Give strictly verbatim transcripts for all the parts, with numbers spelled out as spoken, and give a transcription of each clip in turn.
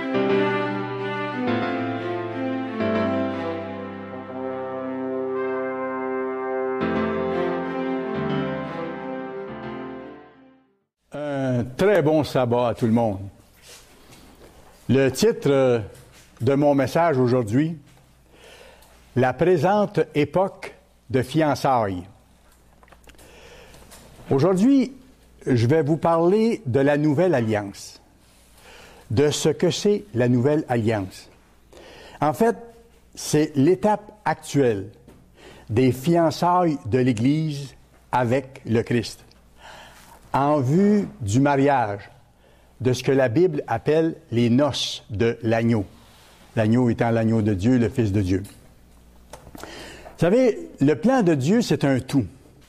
Un très bon sabbat à tout le monde. Le titre de mon message aujourd'hui, la présente époque de fiançailles. Aujourd'hui, je vais vous parler de la Nouvelle Alliance, de ce que c'est la Nouvelle Alliance. En fait, c'est l'étape actuelle des fiançailles de l'Église avec le Christ, en vue du mariage, de ce que la Bible appelle les noces de l'agneau. L'agneau étant l'agneau de Dieu, le Fils de Dieu. Vous savez, le plan de Dieu, c'est un tout.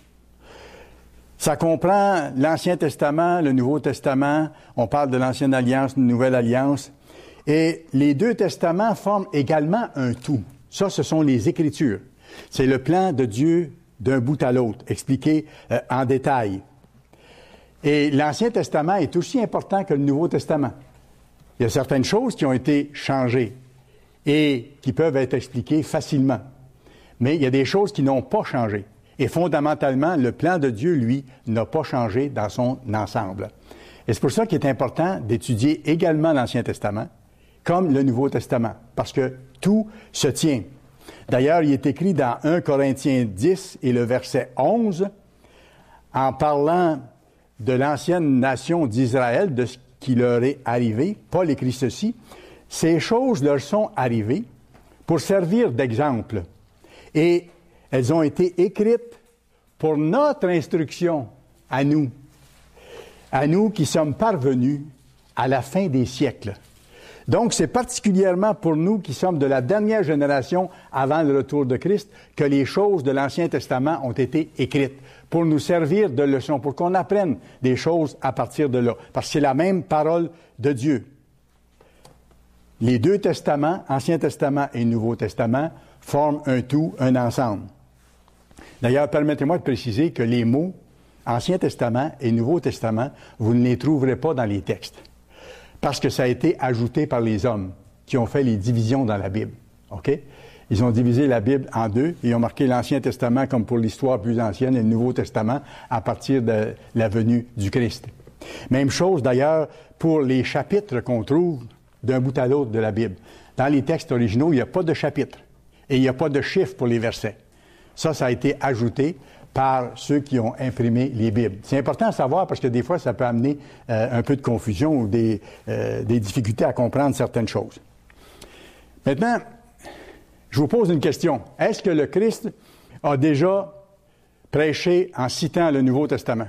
Ça comprend l'Ancien Testament, le Nouveau Testament. On parle de l'Ancienne Alliance, de la Nouvelle Alliance. Et les deux testaments forment également un tout. Ça, ce sont les Écritures. C'est le plan de Dieu d'un bout à l'autre, expliqué euh, en détail. Et l'Ancien Testament est aussi important que le Nouveau Testament. Il y a certaines choses qui ont été changées et qui peuvent être expliquées facilement. Mais il y a des choses qui n'ont pas changé. Et fondamentalement, le plan de Dieu, lui, n'a pas changé dans son ensemble. Et c'est pour ça qu'il est important d'étudier également l'Ancien Testament comme le Nouveau Testament, parce que tout se tient. D'ailleurs, il est écrit dans un Corinthiens dix et le verset onze, en parlant de l'ancienne nation d'Israël, de ce qui leur est arrivé. Paul écrit ceci: « Ces choses leur sont arrivées pour servir d'exemple, et elles ont été écrites pour notre instruction à nous, à nous qui sommes parvenus à la fin des siècles. » Donc, c'est particulièrement pour nous qui sommes de la dernière génération avant le retour de Christ que les choses de l'Ancien Testament ont été écrites, pour nous servir de leçon, pour qu'on apprenne des choses à partir de là. Parce que c'est la même parole de Dieu. Les deux testaments, Ancien Testament et Nouveau Testament, forment un tout, un ensemble. D'ailleurs, permettez-moi de préciser que les mots Ancien Testament et Nouveau Testament, vous ne les trouverez pas dans les textes. Parce que ça a été ajouté par les hommes qui ont fait les divisions dans la Bible. OK? Ils ont divisé la Bible en deux. Ils ont marqué l'Ancien Testament comme pour l'histoire plus ancienne et le Nouveau Testament à partir de la venue du Christ. Même chose d'ailleurs pour les chapitres qu'on trouve d'un bout à l'autre de la Bible. Dans les textes originaux, il n'y a pas de chapitre et il n'y a pas de chiffre pour les versets. Ça, ça a été ajouté par ceux qui ont imprimé les Bibles. C'est important à savoir parce que des fois, ça peut amener euh, un peu de confusion ou des, euh, des difficultés à comprendre certaines choses. Maintenant, je vous pose une question. Est-ce que le Christ a déjà prêché en citant le Nouveau Testament?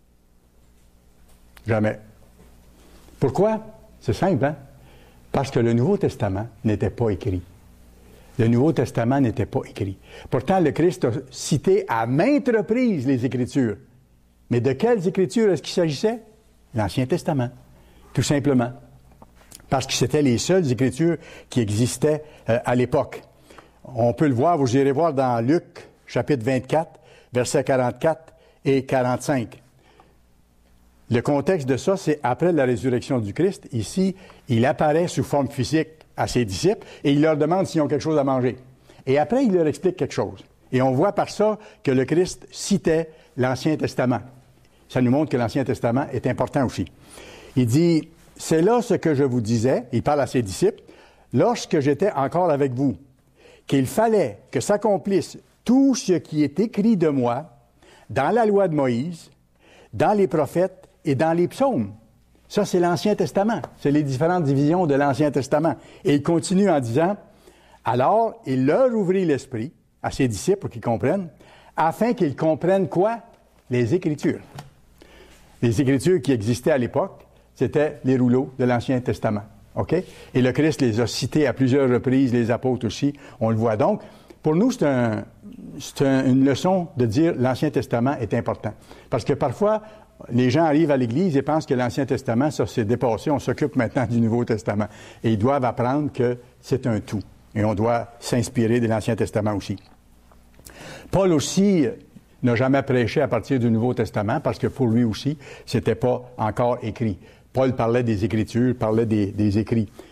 Jamais. Pourquoi? C'est simple, hein? Parce que le Nouveau Testament n'était pas écrit. Le Nouveau Testament n'était pas écrit. Pourtant, le Christ a cité à maintes reprises les Écritures. Mais de quelles Écritures est-ce qu'il s'agissait? L'Ancien Testament, tout simplement. Parce que c'était les seules Écritures qui existaient euh, à l'époque. On peut le voir, vous irez voir dans Luc, chapitre vingt-quatre, versets quarante-quatre et quarante-cinq. Le contexte de ça, c'est après la résurrection du Christ. Ici, il apparaît sous forme physique à ses disciples et il leur demande s'ils ont quelque chose à manger. Et après, il leur explique quelque chose. Et on voit par ça que le Christ citait l'Ancien Testament. Ça nous montre que l'Ancien Testament est important aussi. Il dit, « C'est là ce que je vous disais, » il parle à ses disciples, « lorsque j'étais encore avec vous, qu'il fallait que s'accomplisse tout ce qui est écrit de moi dans la loi de Moïse, dans les prophètes et dans les psaumes. » Ça, c'est l'Ancien Testament. C'est les différentes divisions de l'Ancien Testament. Et il continue en disant, « Alors, il leur ouvrit l'esprit, à ses disciples pour qu'ils comprennent, afin qu'ils comprennent quoi? Les Écritures. » Les Écritures qui existaient à l'époque, c'était les rouleaux de l'Ancien Testament. OK? Et le Christ les a cités à plusieurs reprises, les apôtres aussi, on le voit. Donc, pour nous, c'est, un, c'est un, une leçon de dire l'Ancien Testament est important. Parce que parfois, les gens arrivent à l'Église et pensent que l'Ancien Testament, ça s'est dépassé, on s'occupe maintenant du Nouveau Testament. Et ils doivent apprendre que c'est un tout. Et on doit s'inspirer de l'Ancien Testament aussi. Paul aussi n'a jamais prêché à partir du Nouveau Testament parce que pour lui aussi, c'était pas encore écrit. Paul parlait des Écritures, parlait des, des écrits.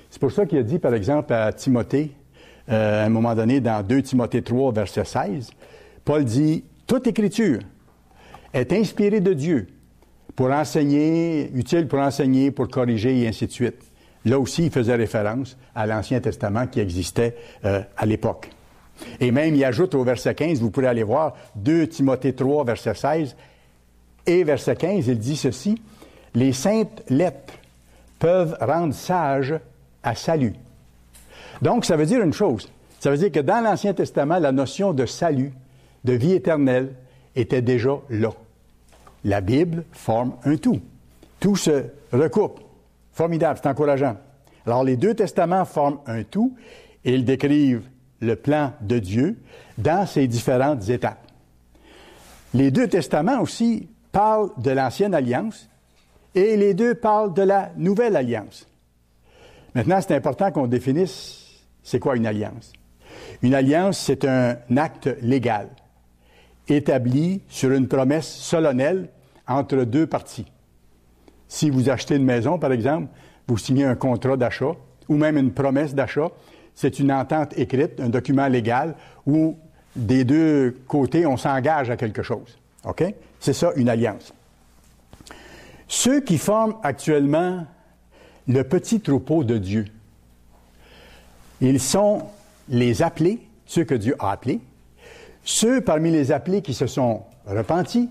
C'est pour ça qu'il a dit, par exemple, à Timothée, euh, à un moment donné, dans deux Timothée trois, verset seize, Paul dit, « Toute Écriture est inspirée de Dieu pour enseigner, utile pour enseigner, pour corriger, et ainsi de suite. » Là aussi, il faisait référence à l'Ancien Testament qui existait euh, à l'époque. Et même, il ajoute au verset quinze, vous pourrez aller voir, deux Timothée trois, verset seize, et verset quinze, il dit ceci, « Les saintes lettres peuvent rendre sage à salut. » Donc, ça veut dire une chose. Ça veut dire que dans l'Ancien Testament, la notion de salut, de vie éternelle, était déjà là. La Bible forme un tout. Tout se recoupe. Formidable, c'est encourageant. Alors, les deux testaments forment un tout et ils décrivent le plan de Dieu dans ses différentes étapes. Les deux testaments aussi parlent de l'Ancienne Alliance et les deux parlent de la Nouvelle Alliance. Maintenant, c'est important qu'on définisse c'est quoi une alliance. Une alliance, c'est un acte légal établi sur une promesse solennelle entre deux parties. Si vous achetez une maison, par exemple, vous signez un contrat d'achat ou même une promesse d'achat, c'est une entente écrite, un document légal où des deux côtés, on s'engage à quelque chose. OK? C'est ça, une alliance. Ceux qui forment actuellement le petit troupeau de Dieu, ils sont les appelés, ceux que Dieu a appelés, ceux parmi les appelés qui se sont repentis,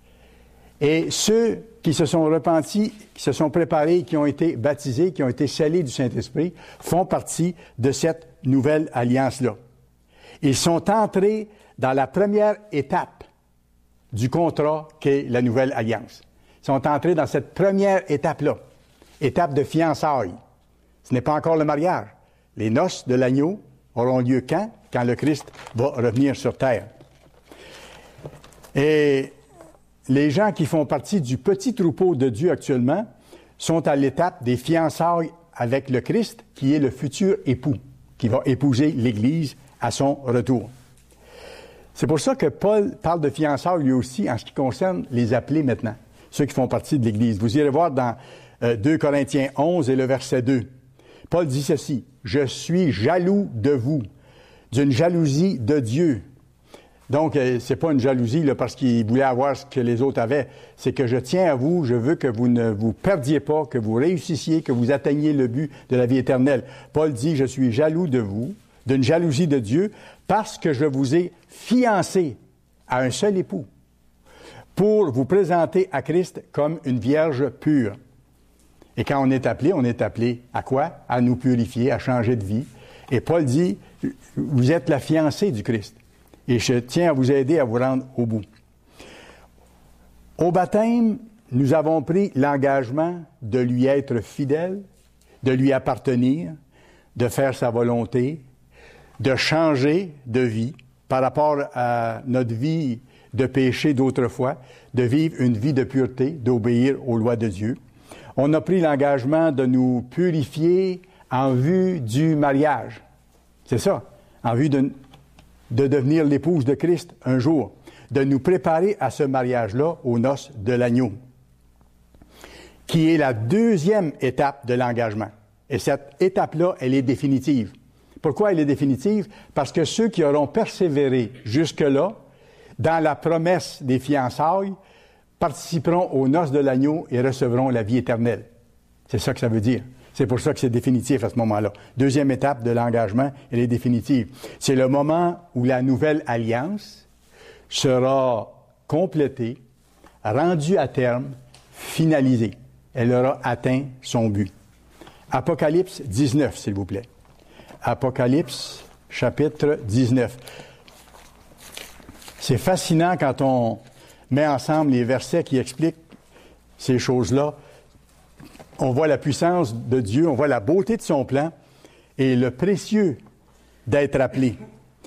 et ceux qui se sont repentis, qui se sont préparés, qui ont été baptisés, qui ont été scellés du Saint-Esprit, font partie de cette nouvelle alliance-là. Ils sont entrés dans la première étape du contrat qu'est la nouvelle alliance. Ils sont entrés dans cette première étape-là, étape de fiançailles. Ce n'est pas encore le mariage. Les noces de l'agneau auront lieu quand? Quand le Christ va revenir sur terre. Et les gens qui font partie du petit troupeau de Dieu actuellement sont à l'étape des fiançailles avec le Christ, qui est le futur époux, qui va épouser l'Église à son retour. C'est pour ça que Paul parle de fiançailles lui aussi en ce qui concerne les appelés maintenant, ceux qui font partie de l'Église. Vous irez voir dans euh, deux Corinthiens onze et le verset deux. Paul dit ceci, « Je suis jaloux de vous, d'une jalousie de Dieu. » Donc, euh, c'est pas une jalousie là, parce qu'il voulait avoir ce que les autres avaient. C'est que je tiens à vous, je veux que vous ne vous perdiez pas, que vous réussissiez, que vous atteigniez le but de la vie éternelle. Paul dit, « Je suis jaloux de vous, d'une jalousie de Dieu, parce que je vous ai fiancé à un seul époux, pour vous présenter à Christ comme une vierge pure. » Et quand on est appelé, on est appelé à quoi? À nous purifier, à changer de vie. Et Paul dit, vous êtes la fiancée du Christ. Et je tiens à vous aider à vous rendre au bout. Au baptême, nous avons pris l'engagement de lui être fidèle, de lui appartenir, de faire sa volonté, de changer de vie par rapport à notre vie de péché d'autrefois, de vivre une vie de pureté, d'obéir aux lois de Dieu. On a pris l'engagement de nous purifier en vue du mariage. C'est ça, en vue de, de devenir l'épouse de Christ un jour, de nous préparer à ce mariage-là aux noces de l'agneau, qui est la deuxième étape de l'engagement. Et cette étape-là, elle est définitive. Pourquoi elle est définitive? Parce que ceux qui auront persévéré jusque-là, dans la promesse des fiançailles, participeront aux noces de l'agneau et recevront la vie éternelle. C'est ça que ça veut dire. C'est pour ça que c'est définitif à ce moment-là. Deuxième étape de l'engagement, elle est définitive. C'est le moment où la nouvelle alliance sera complétée, rendue à terme, finalisée. Elle aura atteint son but. Apocalypse dix-neuf, s'il vous plaît. Apocalypse, chapitre dix-neuf. C'est fascinant quand on met ensemble les versets qui expliquent ces choses-là. On voit la puissance de Dieu, on voit la beauté de son plan et le précieux d'être appelé.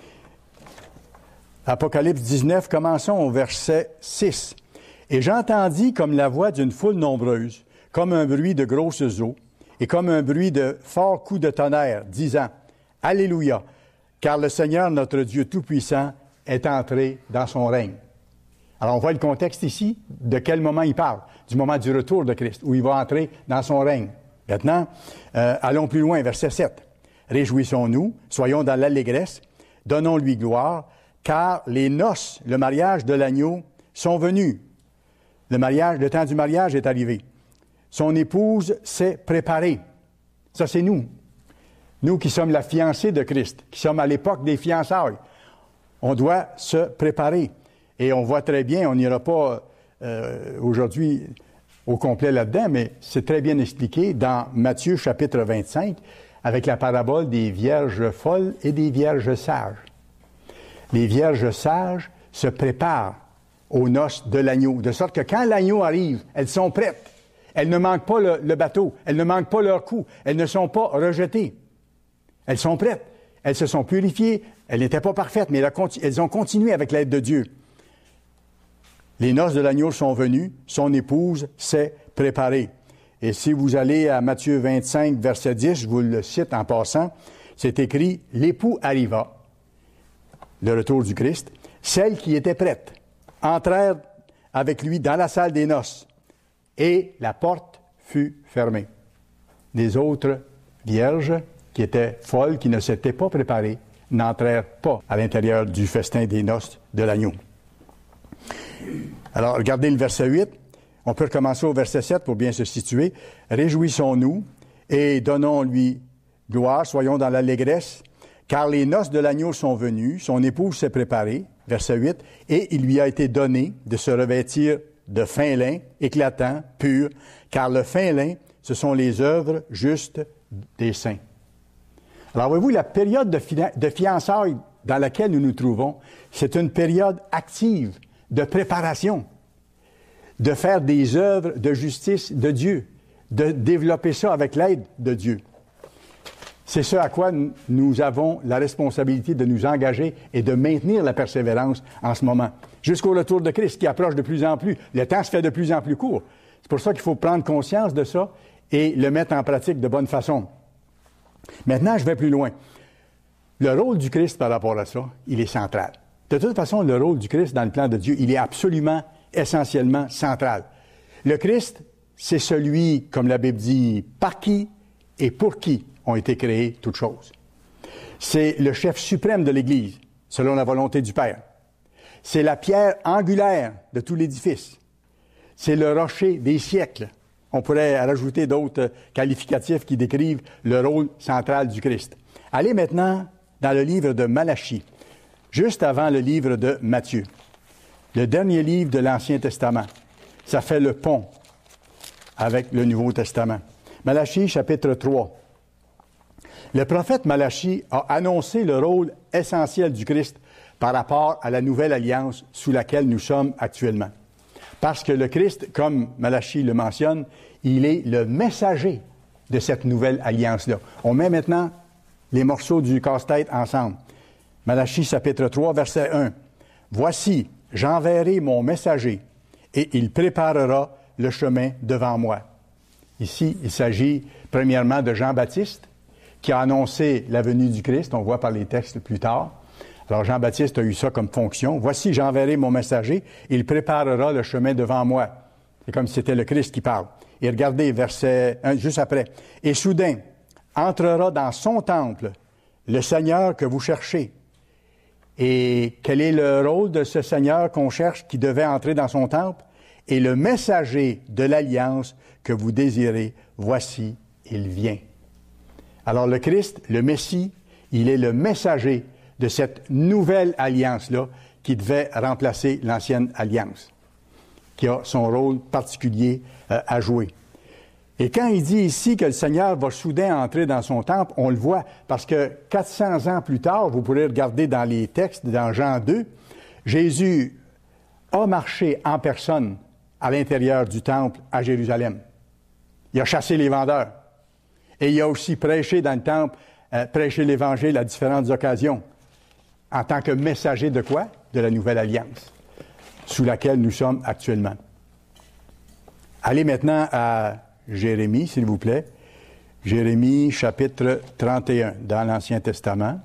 Apocalypse dix-neuf, commençons au verset six. « Et j'entendis comme la voix d'une foule nombreuse, comme un bruit de grosses eaux, et comme un bruit de forts coups de tonnerre, disant, « Alléluia, car le Seigneur, notre Dieu Tout-Puissant, est entré dans son règne. » Alors, on voit le contexte ici, de quel moment il parle? Du moment du retour de Christ, où il va entrer dans son règne. Maintenant, euh, allons plus loin, verset sept. Réjouissons-nous, soyons dans l'allégresse, donnons-lui gloire, car les noces, le mariage de l'agneau, sont venus. Le mariage, le temps du mariage est arrivé. Son épouse s'est préparée. Ça, c'est nous. Nous qui sommes la fiancée de Christ, qui sommes à l'époque des fiançailles. On doit se préparer. Et on voit très bien, on n'ira pas euh, aujourd'hui au complet là-dedans, mais c'est très bien expliqué dans Matthieu chapitre vingt-cinq, avec la parabole des vierges folles et des vierges sages. Les vierges sages se préparent aux noces de l'agneau, de sorte que quand l'agneau arrive, elles sont prêtes. Elles ne manquent pas le, le bateau, elles ne manquent pas leur coup, elles ne sont pas rejetées. Elles sont prêtes, elles se sont purifiées, elles n'étaient pas parfaites, mais elles ont continué avec l'aide de Dieu. Les noces de l'agneau sont venues, son épouse s'est préparée. Et si vous allez à Matthieu vingt-cinq, verset dix, je vous le cite en passant, c'est écrit « L'époux arriva », le retour du Christ, « Celles qui étaient prêtes entrèrent avec lui dans la salle des noces, et la porte fut fermée. » Les autres vierges qui étaient folles, qui ne s'étaient pas préparées, n'entrèrent pas à l'intérieur du festin des noces de l'agneau. Alors, regardez le verset huit. On peut recommencer au verset sept pour bien se situer. « Réjouissons-nous et donnons-lui gloire, soyons dans l'allégresse, car les noces de l'agneau sont venues, son épouse s'est préparée. » Verset huit. « Et il lui a été donné de se revêtir de fin lin, éclatant, pur, car le fin lin, ce sont les œuvres justes des saints. » Alors, voyez-vous, la période de, fi- de fiançailles dans laquelle nous nous trouvons, c'est une période active de préparation, de faire des œuvres de justice de Dieu, de développer ça avec l'aide de Dieu. C'est ce à quoi nous avons la responsabilité de nous engager et de maintenir la persévérance en ce moment, jusqu'au retour de Christ qui approche de plus en plus. Le temps se fait de plus en plus court. C'est pour ça qu'il faut prendre conscience de ça et le mettre en pratique de bonne façon. Maintenant, je vais plus loin. Le rôle du Christ par rapport à ça, il est central. De toute façon, le rôle du Christ dans le plan de Dieu, il est absolument, essentiellement central. Le Christ, c'est celui, comme la Bible dit, par qui et pour qui ont été créées toutes choses. C'est le chef suprême de l'Église, selon la volonté du Père. C'est la pierre angulaire de tout l'édifice. C'est le rocher des siècles. On pourrait rajouter d'autres qualificatifs qui décrivent le rôle central du Christ. Allez maintenant dans le livre de Malachie, juste avant le livre de Matthieu, le dernier livre de l'Ancien Testament. Ça fait le pont avec le Nouveau Testament. Malachie, chapitre trois. Le prophète Malachie a annoncé le rôle essentiel du Christ par rapport à la nouvelle alliance sous laquelle nous sommes actuellement. Parce que le Christ, comme Malachie le mentionne, il est le messager de cette nouvelle alliance-là. On met maintenant les morceaux du casse-tête ensemble. Malachie, chapitre trois, verset un. « Voici, j'enverrai mon messager, et il préparera le chemin devant moi. » Ici, il s'agit premièrement de Jean-Baptiste, qui a annoncé la venue du Christ, on voit par les textes plus tard. Alors Jean-Baptiste a eu ça comme fonction. « Voici, j'enverrai mon messager, il préparera le chemin devant moi. » C'est comme si c'était le Christ qui parle. Et regardez, verset un, juste après. « Et soudain, entrera dans son temple le Seigneur que vous cherchez. » Et quel est le rôle de ce Seigneur qu'on cherche qui devait entrer dans son temple? « Et le messager de l'alliance que vous désirez, voici, il vient. » Alors le Christ, le Messie, il est le messager de cette nouvelle alliance-là qui devait remplacer l'ancienne alliance, qui a son rôle particulier euh, à jouer. Et quand il dit ici que le Seigneur va soudain entrer dans son temple, on le voit parce que quatre cents ans plus tard, vous pourrez regarder dans les textes, dans Jean deux, Jésus a marché en personne à l'intérieur du temple à Jérusalem. Il a chassé les vendeurs. Et il a aussi prêché dans le temple, euh, prêché l'Évangile à différentes occasions, en tant que messager de quoi? De la nouvelle alliance, sous laquelle nous sommes actuellement. Allez maintenant à Jérémie, s'il vous plaît. Jérémie, chapitre trente et un, dans l'Ancien Testament.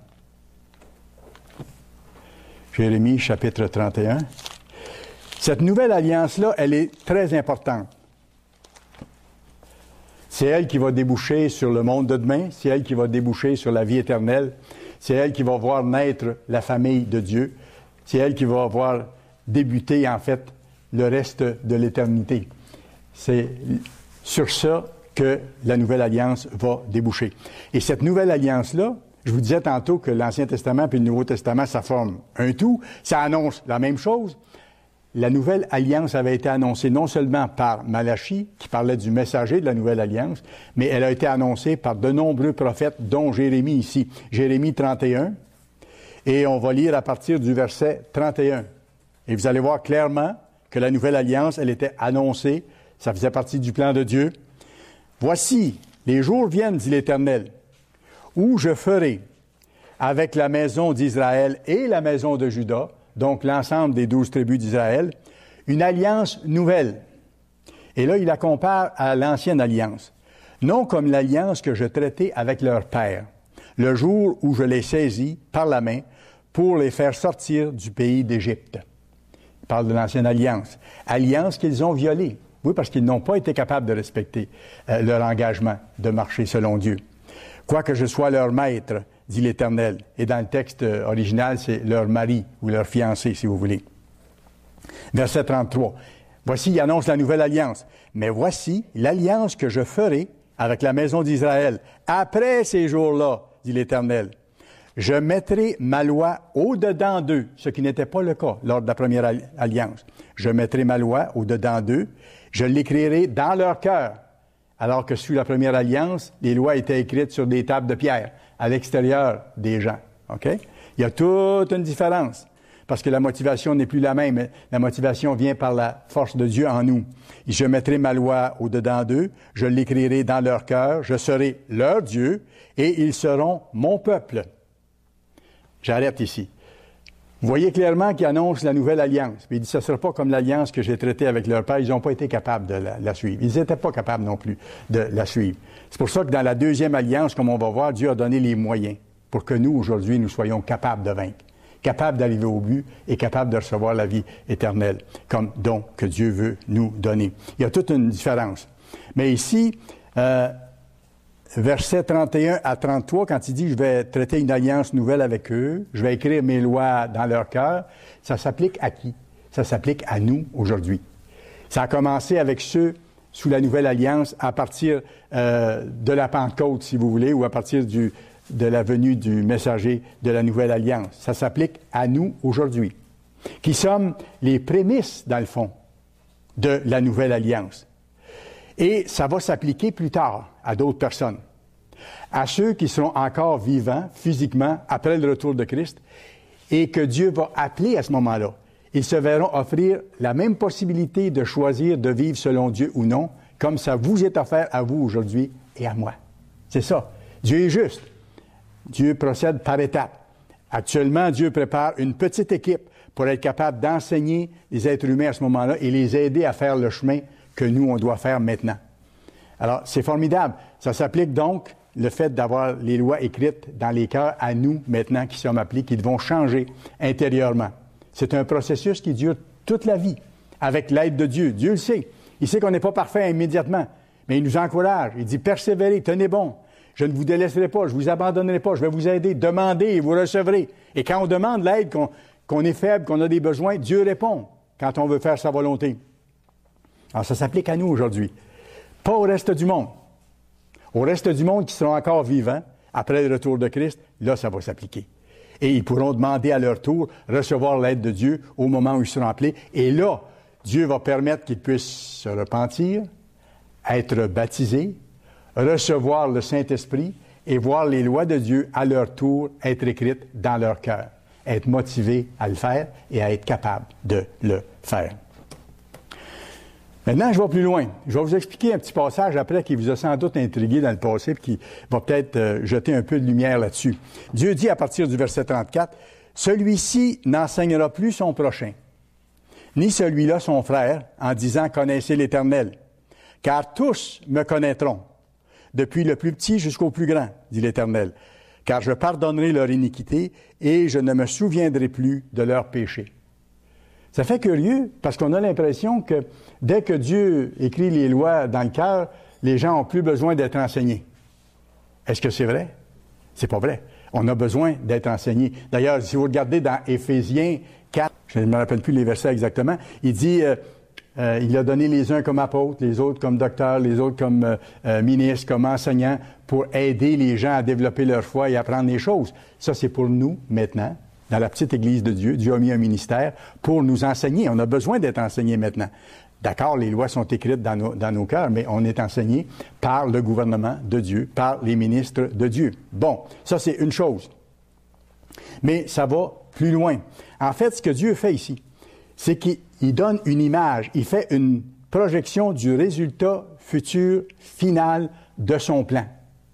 Jérémie, chapitre trente et un. Cette nouvelle alliance-là, elle est très importante. C'est elle qui va déboucher sur le monde de demain, c'est elle qui va déboucher sur la vie éternelle, c'est elle qui va voir naître la famille de Dieu, c'est elle qui va voir débuter, en fait, le reste de l'éternité. C'est sur ça que la Nouvelle Alliance va déboucher. Et cette Nouvelle Alliance-là, je vous disais tantôt que l'Ancien Testament et le Nouveau Testament, ça forme un tout, ça annonce la même chose. La Nouvelle Alliance avait été annoncée non seulement par Malachie, qui parlait du messager de la Nouvelle Alliance, mais elle a été annoncée par de nombreux prophètes, dont Jérémie ici. Jérémie trente et un, et on va lire à partir du verset trente et un. Et vous allez voir clairement que la Nouvelle Alliance, elle était annoncée, ça faisait partie du plan de Dieu. « Voici, les jours viennent, dit l'Éternel, où je ferai avec la maison d'Israël et la maison de Juda, donc l'ensemble des douze tribus d'Israël, une alliance nouvelle. » Et là, il la compare à l'ancienne alliance. « Non comme l'alliance que je traitais avec leur père, le jour où je les saisis par la main pour les faire sortir du pays d'Égypte. » Il parle de l'ancienne alliance. Alliance qu'ils ont violée. Oui, parce qu'ils n'ont pas été capables de respecter euh, leur engagement de marcher selon Dieu. « Quoique je sois leur maître, dit l'Éternel. » Et dans le texte original, c'est leur mari ou leur fiancé, si vous voulez. Verset trente-trois. « Voici, il annonce la nouvelle alliance. Mais voici l'alliance que je ferai avec la maison d'Israël. Après ces jours-là, dit l'Éternel, je mettrai ma loi au-dedans d'eux, ce qui n'était pas le cas lors de la première alliance. Je mettrai ma loi au-dedans d'eux. Je l'écrirai dans leur cœur. Alors que sous la première alliance, les lois étaient écrites sur des tables de pierre, à l'extérieur des gens. OK? Il y a toute une différence, parce que la motivation n'est plus la même. La motivation vient par la force de Dieu en nous. Et je mettrai ma loi au-dedans d'eux, je l'écrirai dans leur cœur, je serai leur Dieu, et ils seront mon peuple. J'arrête ici. Vous voyez clairement qu'il annonce la nouvelle alliance. Puis il dit, ce ne sera pas comme l'alliance que j'ai traitée avec leur père. Ils n'ont pas été capables de la, la suivre. Ils n'étaient pas capables non plus de la suivre. C'est pour ça que dans la deuxième alliance, comme on va voir, Dieu a donné les moyens pour que nous, aujourd'hui, nous soyons capables de vaincre, capables d'arriver au but et capables de recevoir la vie éternelle comme don que Dieu veut nous donner. Il y a toute une différence. Mais ici, euh, versets trente et un à trente-trois, quand il dit « Je vais traiter une alliance nouvelle avec eux, je vais écrire mes lois dans leur cœur », ça s'applique à qui? Ça s'applique à nous aujourd'hui. Ça a commencé avec ceux sous la nouvelle alliance à partir euh, de la Pentecôte, si vous voulez, ou à partir du, de la venue du messager de la nouvelle alliance. Ça s'applique à nous aujourd'hui, qui sommes les prémices, dans le fond, de la nouvelle alliance. Et ça va s'appliquer plus tard à d'autres personnes, à ceux qui seront encore vivants physiquement après le retour de Christ et que Dieu va appeler à ce moment-là. Ils se verront offrir la même possibilité de choisir de vivre selon Dieu ou non, comme ça vous est offert à vous aujourd'hui et à moi. C'est ça. Dieu est juste. Dieu procède par étapes. Actuellement, Dieu prépare une petite équipe pour être capable d'enseigner les êtres humains à ce moment-là et les aider à faire le chemin que nous, on doit faire maintenant. Alors, c'est formidable. Ça s'applique donc, le fait d'avoir les lois écrites dans les cœurs à nous, maintenant, qui sommes appelés, qui devons changer intérieurement. C'est un processus qui dure toute la vie, avec l'aide de Dieu. Dieu le sait. Il sait qu'on n'est pas parfait immédiatement, mais il nous encourage. Il dit, persévérez, tenez bon. Je ne vous délaisserai pas, je ne vous abandonnerai pas, je vais vous aider. Demandez et vous recevrez. Et quand on demande l'aide, qu'on, qu'on est faible, qu'on a des besoins, Dieu répond quand on veut faire sa volonté. Alors, ça s'applique à nous aujourd'hui. Pas au reste du monde. Au reste du monde qui seront encore vivants, après le retour de Christ, là, ça va s'appliquer. Et ils pourront demander à leur tour, recevoir l'aide de Dieu au moment où ils seront appelés. Et là, Dieu va permettre qu'ils puissent se repentir, être baptisés, recevoir le Saint-Esprit et voir les lois de Dieu à leur tour être écrites dans leur cœur. Être motivés à le faire et à être capables de le faire. Maintenant, je vais plus loin. Je vais vous expliquer un petit passage après qui vous a sans doute intrigué dans le passé et qui va peut-être euh, jeter un peu de lumière là-dessus. Dieu dit à partir du verset trente-quatre, « Celui-ci n'enseignera plus son prochain, ni celui-là son frère, en disant « Connaissez l'Éternel », car tous me connaîtront, depuis le plus petit jusqu'au plus grand, dit l'Éternel, car je pardonnerai leur iniquité et je ne me souviendrai plus de leurs péchés. » Ça fait curieux, parce qu'on a l'impression que dès que Dieu écrit les lois dans le cœur, les gens n'ont plus besoin d'être enseignés. Est-ce que c'est vrai? C'est pas vrai. On a besoin d'être enseignés. D'ailleurs, si vous regardez dans Éphésiens quatre, je ne me rappelle plus les versets exactement, il dit, euh, euh, il a donné les uns comme apôtres, les autres comme docteurs, les autres comme euh, euh, ministres, comme enseignants, pour aider les gens à développer leur foi et apprendre les choses. Ça, c'est pour nous, maintenant, dans la petite Église de Dieu. Dieu a mis un ministère pour nous enseigner. On a besoin d'être enseignés maintenant. D'accord, les lois sont écrites dans nos, dans nos cœurs, mais on est enseigné par le gouvernement de Dieu, par les ministres de Dieu. Bon, ça c'est une chose. Mais ça va plus loin. En fait, ce que Dieu fait ici, c'est qu'il donne une image, il fait une projection du résultat futur, final de son plan.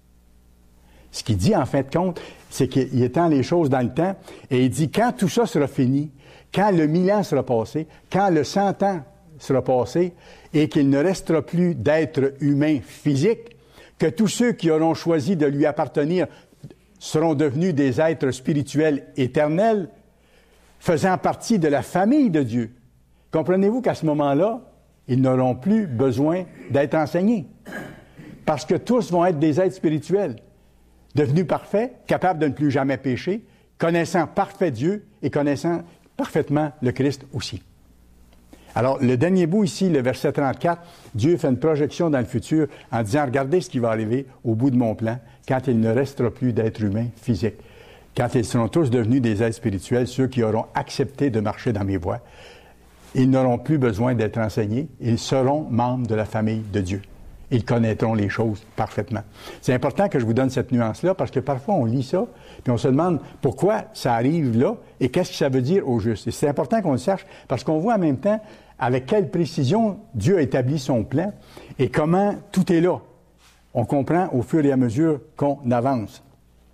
Ce qu'il dit en fin de compte, c'est qu'il étend les choses dans le temps et il dit quand tout ça sera fini, quand le mille ans sera passé, quand le cent ans sera passé et qu'il ne restera plus d'êtres humains physiques, que tous ceux qui auront choisi de lui appartenir seront devenus des êtres spirituels éternels, faisant partie de la famille de Dieu. Comprenez-vous qu'à ce moment-là, ils n'auront plus besoin d'être enseignés. Parce que tous vont être des êtres spirituels, devenus parfaits, capables de ne plus jamais pécher, connaissant parfait Dieu et connaissant parfaitement le Christ aussi. Alors, le dernier bout ici, le verset trente-quatre, Dieu fait une projection dans le futur en disant, regardez ce qui va arriver au bout de mon plan quand il ne restera plus d'êtres humains physiques. Quand ils seront tous devenus des êtres spirituels, ceux qui auront accepté de marcher dans mes voies, ils n'auront plus besoin d'être enseignés, ils seront membres de la famille de Dieu. Ils connaîtront les choses parfaitement. C'est important que je vous donne cette nuance-là parce que parfois on lit ça puis on se demande pourquoi ça arrive là et qu'est-ce que ça veut dire au juste. Et c'est important qu'on le sache parce qu'on voit en même temps avec quelle précision Dieu a établi son plan et comment tout est là. On comprend au fur et à mesure qu'on avance.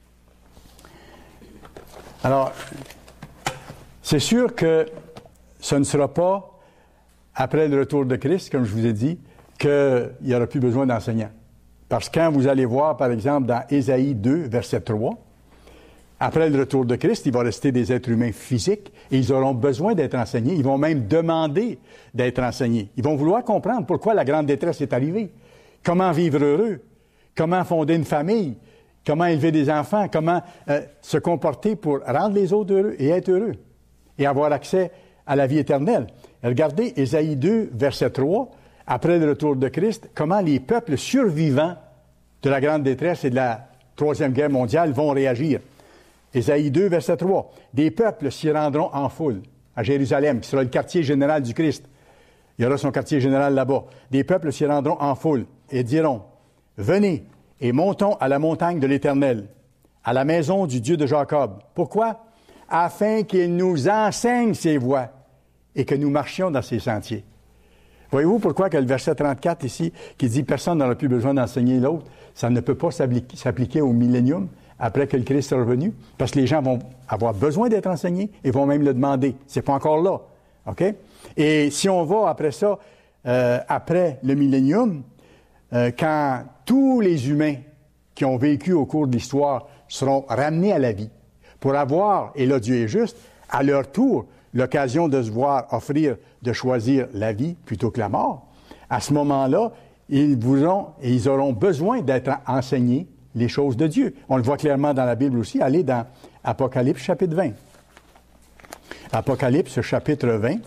Alors, c'est sûr que ce ne sera pas après le retour de Christ, comme je vous ai dit, qu'il n'y aura plus besoin d'enseignants. Parce que quand vous allez voir, par exemple, dans Ésaïe deux, verset trois, après le retour de Christ, il va rester des êtres humains physiques et ils auront besoin d'être enseignés. Ils vont même demander d'être enseignés. Ils vont vouloir comprendre pourquoi la grande détresse est arrivée. Comment vivre heureux, comment fonder une famille, comment élever des enfants, comment euh, se comporter pour rendre les autres heureux et être heureux et avoir accès à la vie éternelle. Regardez Ésaïe deux, verset trois, après le retour de Christ, comment les peuples survivants de la grande détresse et de la Troisième Guerre mondiale vont réagir. Ésaïe deux, verset trois. Des peuples s'y rendront en foule à Jérusalem, qui sera le quartier général du Christ. Il y aura son quartier général là-bas. Des peuples s'y rendront en foule et diront, « Venez et montons à la montagne de l'Éternel, à la maison du Dieu de Jacob. » Pourquoi? Afin qu'il nous enseigne ses voies et que nous marchions dans ses sentiers. Voyez-vous pourquoi que le verset trente-quatre ici, qui dit « Personne n'aura plus besoin d'enseigner l'autre », ça ne peut pas s'appliquer au millénium après que le Christ est revenu, parce que les gens vont avoir besoin d'être enseignés et vont même le demander. C'est pas encore là. OK? Et si on va après ça, euh, après le millénium, euh, quand tous les humains qui ont vécu au cours de l'histoire seront ramenés à la vie pour avoir, et là Dieu est juste, à leur tour, l'occasion de se voir offrir, de choisir la vie plutôt que la mort, à ce moment-là, ils, voudront, et ils auront besoin d'être enseignés les choses de Dieu. On le voit clairement dans la Bible aussi. Allez dans Apocalypse chapitre vingt. Apocalypse chapitre vingt,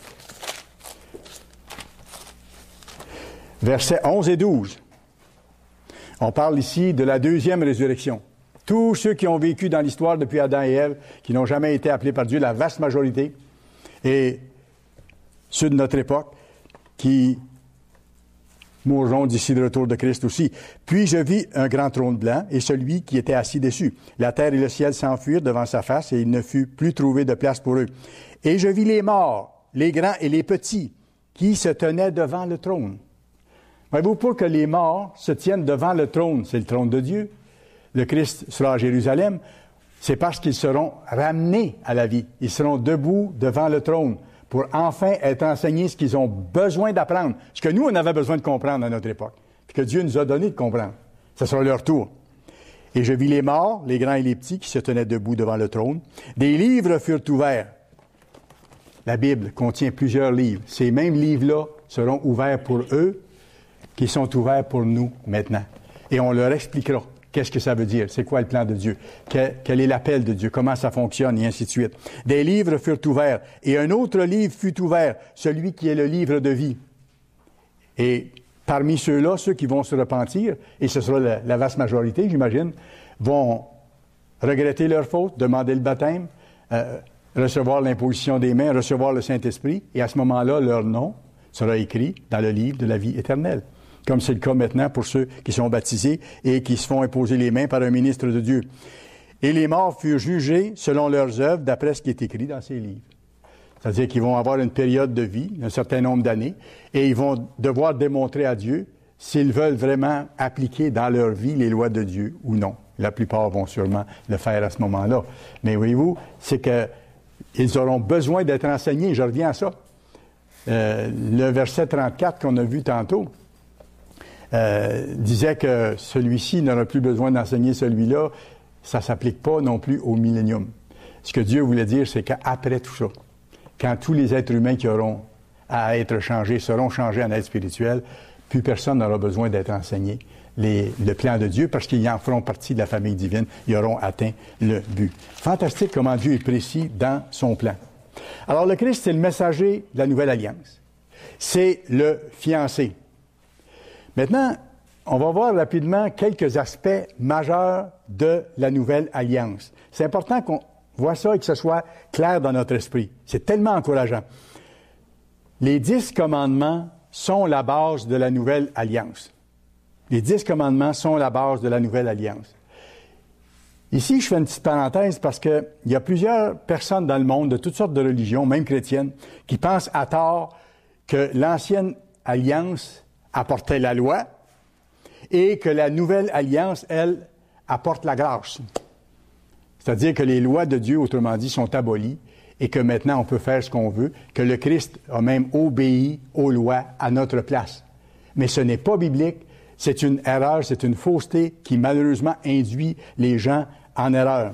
versets onze et douze. On parle ici de la deuxième résurrection. Tous ceux qui ont vécu dans l'histoire depuis Adam et Ève, qui n'ont jamais été appelés par Dieu, la vaste majorité, et ceux de notre époque, qui mourront d'ici le retour de Christ aussi. Puis je vis un grand trône blanc et celui qui était assis dessus. La terre et le ciel s'enfuirent devant sa face et il ne fut plus trouvé de place pour eux. Et je vis les morts, les grands et les petits, qui se tenaient devant le trône. Voyez-vous, pour que les morts se tiennent devant le trône, c'est le trône de Dieu, le Christ sera à Jérusalem, c'est parce qu'ils seront ramenés à la vie. Ils seront debout devant le trône pour enfin être enseignés ce qu'ils ont besoin d'apprendre, ce que nous, on avait besoin de comprendre à notre époque, puis que Dieu nous a donné de comprendre. Ce sera leur tour. Et je vis les morts, les grands et les petits, qui se tenaient debout devant le trône. Des livres furent ouverts. La Bible contient plusieurs livres. Ces mêmes livres-là seront ouverts pour eux qui sont ouverts pour nous maintenant. Et on leur expliquera qu'est-ce que ça veut dire, c'est quoi le plan de Dieu, quel, quel est l'appel de Dieu, comment ça fonctionne, et ainsi de suite. Des livres furent ouverts, et un autre livre fut ouvert, celui qui est le livre de vie. Et parmi ceux-là, ceux qui vont se repentir, et ce sera la, la vaste majorité, j'imagine, vont regretter leur faute, demander le baptême, euh, recevoir l'imposition des mains, recevoir le Saint-Esprit, et à ce moment-là, leur nom sera écrit dans le livre de la vie éternelle. Comme c'est le cas maintenant pour ceux qui sont baptisés et qui se font imposer les mains par un ministre de Dieu. Et les morts furent jugés selon leurs œuvres, d'après ce qui est écrit dans ces livres. C'est-à-dire qu'ils vont avoir une période de vie, un certain nombre d'années, et ils vont devoir démontrer à Dieu s'ils veulent vraiment appliquer dans leur vie les lois de Dieu ou non. La plupart vont sûrement le faire à ce moment-là. Mais voyez-vous, c'est qu'ils auront besoin d'être enseignés. Je reviens à ça. Euh, le verset trente-quatre qu'on a vu tantôt, Euh, disait que celui-ci n'aura plus besoin d'enseigner celui-là, ça ne s'applique pas non plus au millénium. Ce que Dieu voulait dire, c'est qu'après tout ça, quand tous les êtres humains qui auront à être changés seront changés en êtres spirituels, plus personne n'aura besoin d'être enseigné les, le plan de Dieu parce qu'ils en feront partie de la famille divine, ils auront atteint le but. Fantastique comment Dieu est précis dans son plan. Alors le Christ, c'est le messager de la nouvelle alliance. C'est le fiancé. Maintenant, on va voir rapidement quelques aspects majeurs de la nouvelle alliance. C'est important qu'on voit ça et que ce soit clair dans notre esprit. C'est tellement encourageant. Les dix commandements sont la base de la nouvelle alliance. Les dix commandements sont la base de la nouvelle alliance. Ici, je fais une petite parenthèse parce qu'il y a plusieurs personnes dans le monde, de toutes sortes de religions, même chrétiennes, qui pensent à tort que l'ancienne alliance apportait la loi et que la nouvelle alliance, elle, apporte la grâce. C'est-à-dire que les lois de Dieu, autrement dit, sont abolies et que maintenant on peut faire ce qu'on veut, que le Christ a même obéi aux lois à notre place. Mais ce n'est pas biblique, c'est une erreur, c'est une fausseté qui malheureusement induit les gens en erreur.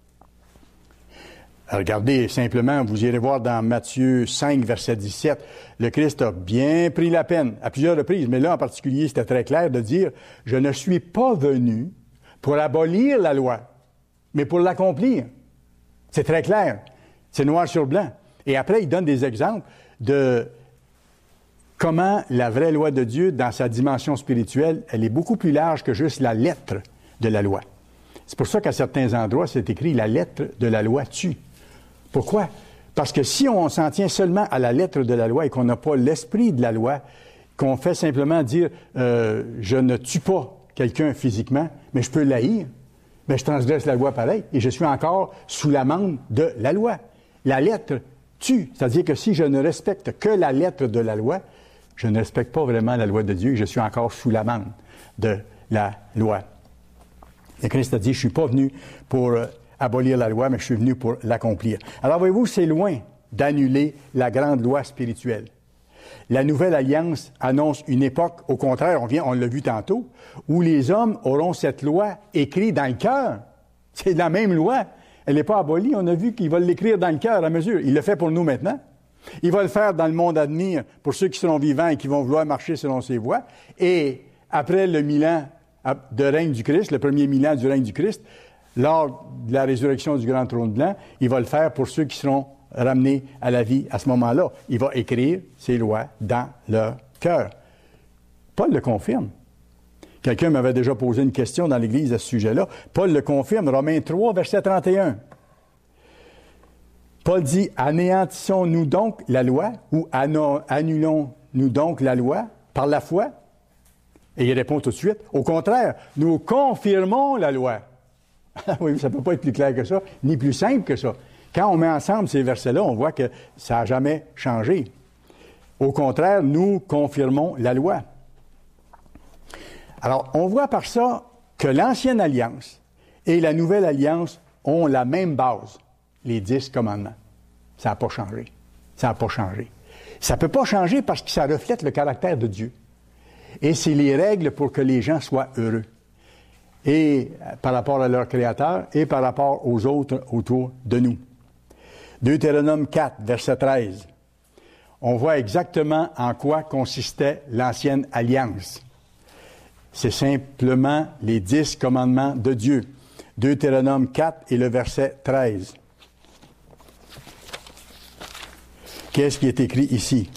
Regardez simplement, vous irez voir dans Matthieu cinq, verset dix-sept, le Christ a bien pris la peine, à plusieurs reprises, mais là en particulier, c'était très clair de dire « Je ne suis pas venu pour abolir la loi, mais pour l'accomplir. » C'est très clair, c'est noir sur blanc. Et après, il donne des exemples de comment la vraie loi de Dieu, dans sa dimension spirituelle, elle est beaucoup plus large que juste la lettre de la loi. C'est pour ça qu'à certains endroits, c'est écrit « La lettre de la loi tue ». Pourquoi? Parce que si on s'en tient seulement à la lettre de la loi et qu'on n'a pas l'esprit de la loi, qu'on fait simplement dire euh, « je ne tue pas quelqu'un physiquement, mais je peux l'haïr », bien, je transgresse la loi pareil et je suis encore sous l'amende de la loi. La lettre tue, c'est-à-dire que si je ne respecte que la lettre de la loi, je ne respecte pas vraiment la loi de Dieu et je suis encore sous l'amende de la loi. Le Christ a dit « je ne suis pas venu pour... Euh, abolir la loi, mais je suis venu pour l'accomplir. » Alors, voyez-vous, c'est loin d'annuler la grande loi spirituelle. La nouvelle alliance annonce une époque, au contraire, on vient, on l'a vu tantôt, où les hommes auront cette loi écrite dans le cœur. C'est la même loi. Elle n'est pas abolie. On a vu qu'il va l'écrire dans le cœur à mesure. Il le fait pour nous maintenant. Il va le faire dans le monde à venir pour ceux qui seront vivants et qui vont vouloir marcher selon ses voies. Et après le mille ans de règne du Christ, le premier mille ans du règne du Christ, lors de la résurrection du grand trône blanc, il va le faire pour ceux qui seront ramenés à la vie à ce moment-là. Il va écrire ses lois dans leur cœur. Paul le confirme. Quelqu'un m'avait déjà posé une question dans l'Église à ce sujet-là. Paul le confirme, Romains trois, verset trente et un. Paul dit, « Anéantissons-nous donc la loi ou annulons-nous donc la loi par la foi? » Et il répond tout de suite, « Au contraire, nous confirmons la loi. » Oui, ça ne peut pas être plus clair que ça, ni plus simple que ça. Quand on met ensemble ces versets-là, on voit que ça n'a jamais changé. Au contraire, nous confirmons la loi. Alors, on voit par ça que l'ancienne alliance et la nouvelle alliance ont la même base, les dix commandements. Ça n'a pas changé. Ça n'a pas changé. Ça ne peut pas changer parce que ça reflète le caractère de Dieu. Et c'est les règles pour que les gens soient heureux. Et par rapport à leur Créateur et par rapport aux autres autour de nous. Deutéronome quatre, verset treize. On voit exactement en quoi consistait l'ancienne alliance. c'est simplement les dix commandements de Dieu. Deutéronome quatre et le verset treize. Qu'est-ce qui est écrit ici?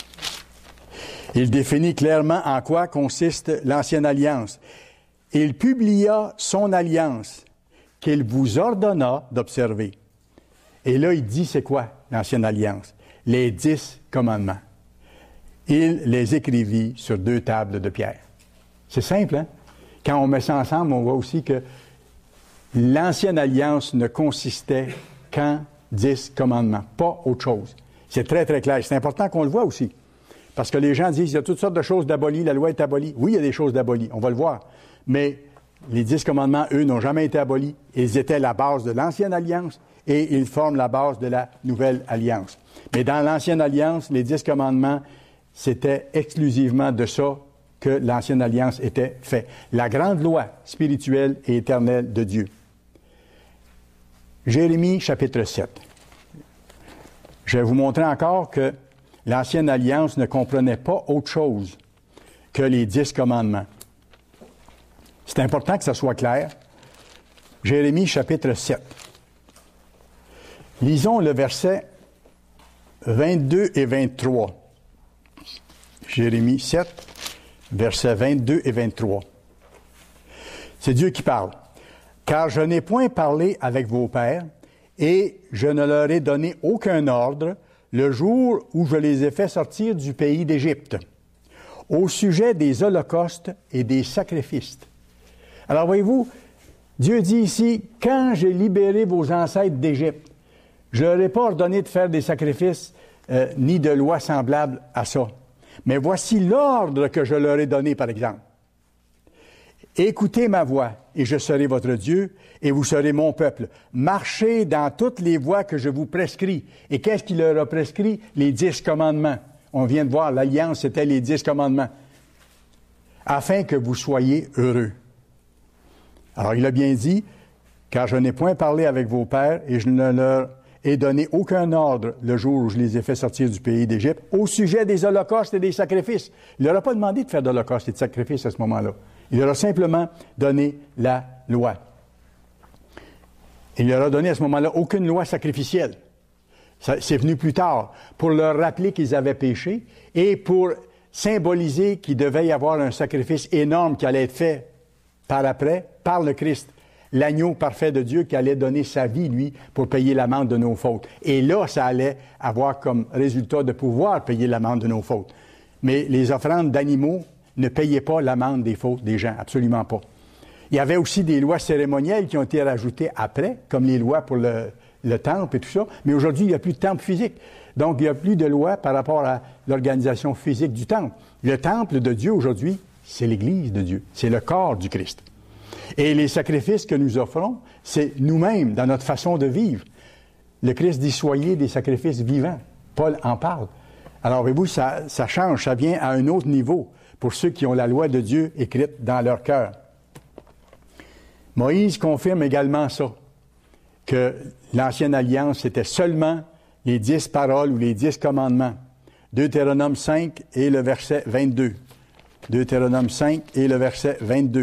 Il définit clairement en quoi consiste l'ancienne alliance. Il publia son alliance qu'il vous ordonna d'observer. Et là, il dit c'est quoi l'ancienne alliance? Les dix commandements. Il les écrivit sur deux tables de pierre. C'est simple, hein? Quand on met ça ensemble, on voit aussi que l'ancienne alliance ne consistait qu'en dix commandements, pas autre chose. C'est très, très clair. C'est important qu'on le voit aussi. Parce que les gens disent, il y a toutes sortes de choses d'abolies, la loi est abolie. Oui, il y a des choses d'abolies, on va le voir. Mais les dix commandements, eux, n'ont jamais été abolis. Ils étaient la base de l'ancienne alliance et ils forment la base de la nouvelle alliance. Mais dans l'ancienne alliance, les dix commandements, c'était exclusivement de ça que l'ancienne alliance était faite. La grande loi spirituelle et éternelle de Dieu. Jérémie, chapitre sept. Je vais vous montrer encore que l'ancienne alliance ne comprenait pas autre chose que les dix commandements. C'est important que ça soit clair. Jérémie, chapitre sept. Lisons le verset vingt-deux et vingt-trois. Jérémie sept, versets vingt-deux et vingt-trois. C'est Dieu qui parle. « Car je n'ai point parlé avec vos pères, et je ne leur ai donné aucun ordre le jour où je les ai fait sortir du pays d'Égypte, au sujet des holocaustes et des sacrifices. » Alors voyez-vous, Dieu dit ici, « Quand j'ai libéré vos ancêtres d'Égypte, je ne leur ai pas ordonné de faire des sacrifices euh, ni de lois semblables à ça. Mais voici l'ordre que je leur ai donné, par exemple. Écoutez ma voix, et je serai votre Dieu, et vous serez mon peuple. Marchez dans toutes les voies que je vous prescris. » Et qu'est-ce qu'il leur a prescrit? Les dix commandements. On vient de voir, l'alliance, c'était les dix commandements. Afin que vous soyez heureux. Alors, il a bien dit, « Car je n'ai point parlé avec vos pères, et je ne leur ai donné aucun ordre le jour où je les ai fait sortir du pays d'Égypte, au sujet des holocaustes et des sacrifices. » Il ne leur a pas demandé de faire d'holocaustes et de sacrifices à ce moment-là. Il leur a simplement donné la loi. Il leur a donné à ce moment-là aucune loi sacrificielle. Ça, c'est venu plus tard pour leur rappeler qu'ils avaient péché et pour symboliser qu'il devait y avoir un sacrifice énorme qui allait être fait par après, par le Christ, l'agneau parfait de Dieu qui allait donner sa vie, lui, pour payer l'amende de nos fautes. Et là, ça allait avoir comme résultat de pouvoir payer l'amende de nos fautes. Mais les offrandes d'animaux ne payaient pas l'amende des fautes des gens, absolument pas. Il y avait aussi des lois cérémonielles qui ont été rajoutées après, comme les lois pour le, le temple et tout ça, mais aujourd'hui, il n'y a plus de temple physique. Donc, il n'y a plus de loi par rapport à l'organisation physique du temple. Le temple de Dieu aujourd'hui, c'est l'Église de Dieu, c'est le corps du Christ. Et les sacrifices que nous offrons, c'est nous-mêmes, dans notre façon de vivre. Le Christ dit « Soyez des sacrifices vivants ». Paul en parle. Alors, voyez-vous, ça, ça change, ça vient à un autre niveau pour ceux qui ont la loi de Dieu écrite dans leur cœur. Moïse confirme également ça, que l'ancienne alliance, c'était seulement les dix paroles ou les dix commandements. Deutéronome cinq et le verset vingt-deux. Deutéronome cinq et le verset vingt-deux.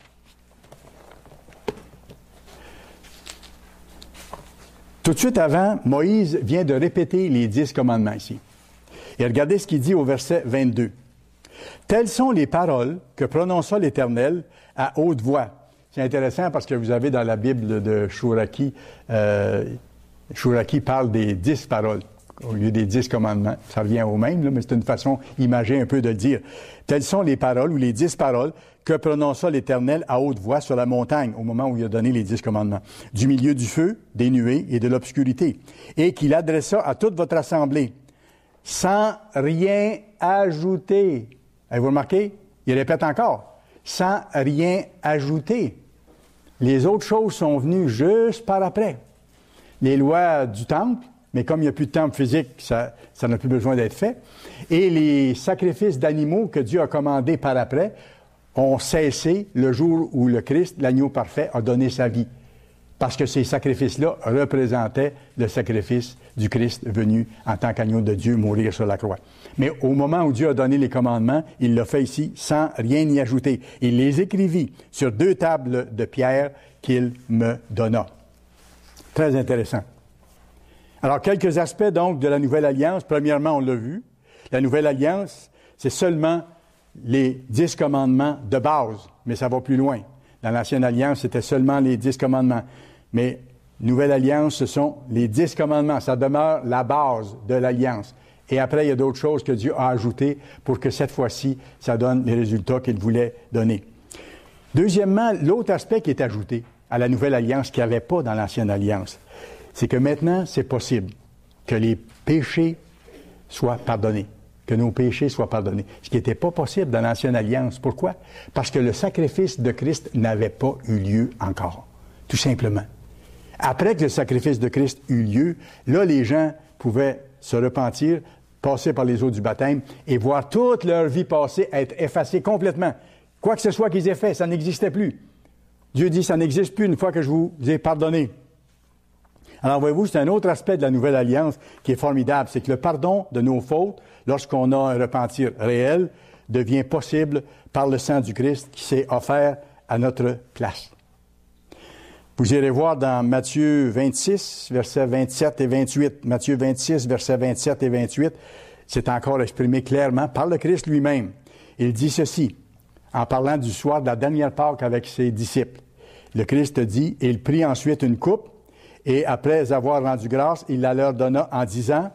Tout de suite avant, Moïse vient de répéter les dix commandements ici. Et regardez ce qu'il dit au verset vingt-deux. « Telles sont les paroles que prononça l'Éternel à haute voix. » C'est intéressant parce que vous avez dans la Bible de Chouraki, euh, Chouraki parle des dix paroles au lieu des dix commandements. Ça revient au même, là, mais c'est une façon imagée un peu de le dire. « Telles sont les paroles ou les dix paroles que prononça l'Éternel à haute voix sur la montagne au moment où il a donné les dix commandements, du milieu du feu, des nuées et de l'obscurité, et qu'il adressa à toute votre assemblée, sans rien ajouter. » Avez-vous remarqué? Il répète encore. Sans rien ajouter. Les autres choses sont venues juste par après. Les lois du temple, mais comme il n'y a plus de temple physique, ça, ça n'a plus besoin d'être fait. Et les sacrifices d'animaux que Dieu a commandés par après ont cessé le jour où le Christ, l'agneau parfait, a donné sa vie. Parce que ces sacrifices-là représentaient le sacrifice du Christ venu en tant qu'agneau de Dieu mourir sur la croix. Mais au moment où Dieu a donné les commandements, il l'a fait ici sans rien y ajouter. Il les écrivit sur deux tables de pierre qu'il me donna. Très intéressant. Alors, quelques aspects donc de la Nouvelle Alliance. Premièrement, on l'a vu, la Nouvelle Alliance, c'est seulement les dix commandements de base, mais ça va plus loin. Dans l'Ancienne Alliance, c'était seulement les dix commandements. Mais Nouvelle Alliance, ce sont les dix commandements. Ça demeure la base de l'Alliance. Et après, il y a d'autres choses que Dieu a ajoutées pour que cette fois-ci, ça donne les résultats qu'il voulait donner. Deuxièmement, l'autre aspect qui est ajouté à la Nouvelle Alliance qu'il n'y avait pas dans l'Ancienne Alliance, c'est que maintenant, c'est possible que les péchés soient pardonnés, que nos péchés soient pardonnés. Ce qui n'était pas possible dans l'Ancienne Alliance. Pourquoi? Parce que le sacrifice de Christ n'avait pas eu lieu encore, tout simplement. Après que le sacrifice de Christ eut lieu, là, les gens pouvaient se repentir, passer par les eaux du baptême et voir toute leur vie passée être effacée complètement. Quoi que ce soit qu'ils aient fait, ça n'existait plus. Dieu dit, ça n'existe plus une fois que je vous ai pardonné. Alors, voyez-vous, c'est un autre aspect de la Nouvelle Alliance qui est formidable, c'est que le pardon de nos fautes, lorsqu'on a un repentir réel, devient possible par le sang du Christ qui s'est offert à notre place. Vous irez voir dans Matthieu vingt-six, versets vingt-sept et vingt-huit. Matthieu vingt-six, versets vingt-sept et vingt-huit, c'est encore exprimé clairement par le Christ lui-même. Il dit ceci, en parlant du soir de la dernière Pâque avec ses disciples. Le Christ dit, il prit ensuite une coupe, et après avoir rendu grâce, il la leur donna en disant,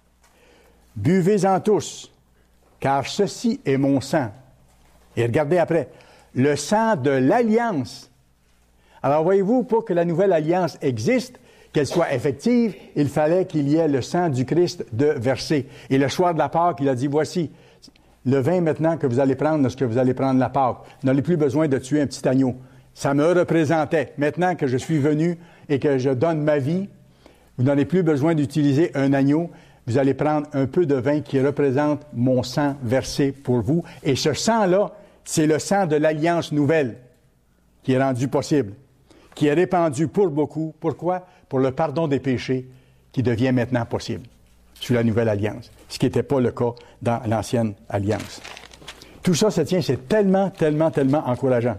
« Buvez-en tous, car ceci est mon sang. » Et regardez après, le sang de l'Alliance. Alors voyez-vous, pour que la Nouvelle Alliance existe, qu'elle soit effective, il fallait qu'il y ait le sang du Christ de versé. Et le soir de la Pâque, il a dit, « Voici, le vin maintenant que vous allez prendre lorsque vous allez prendre la Pâque. Vous n'avez plus besoin de tuer un petit agneau. Ça me représentait. Maintenant que je suis venu et que je donne ma vie, vous n'avez plus besoin d'utiliser un agneau. Vous allez prendre un peu de vin qui représente mon sang versé pour vous. Et ce sang-là, c'est le sang de l'Alliance nouvelle qui est rendu possible, qui est répandu pour beaucoup. Pourquoi? Pour le pardon des péchés qui devient maintenant possible sous la Nouvelle Alliance, ce qui n'était pas le cas dans l'Ancienne Alliance. Tout ça se tient, c'est tellement, tellement, tellement encourageant.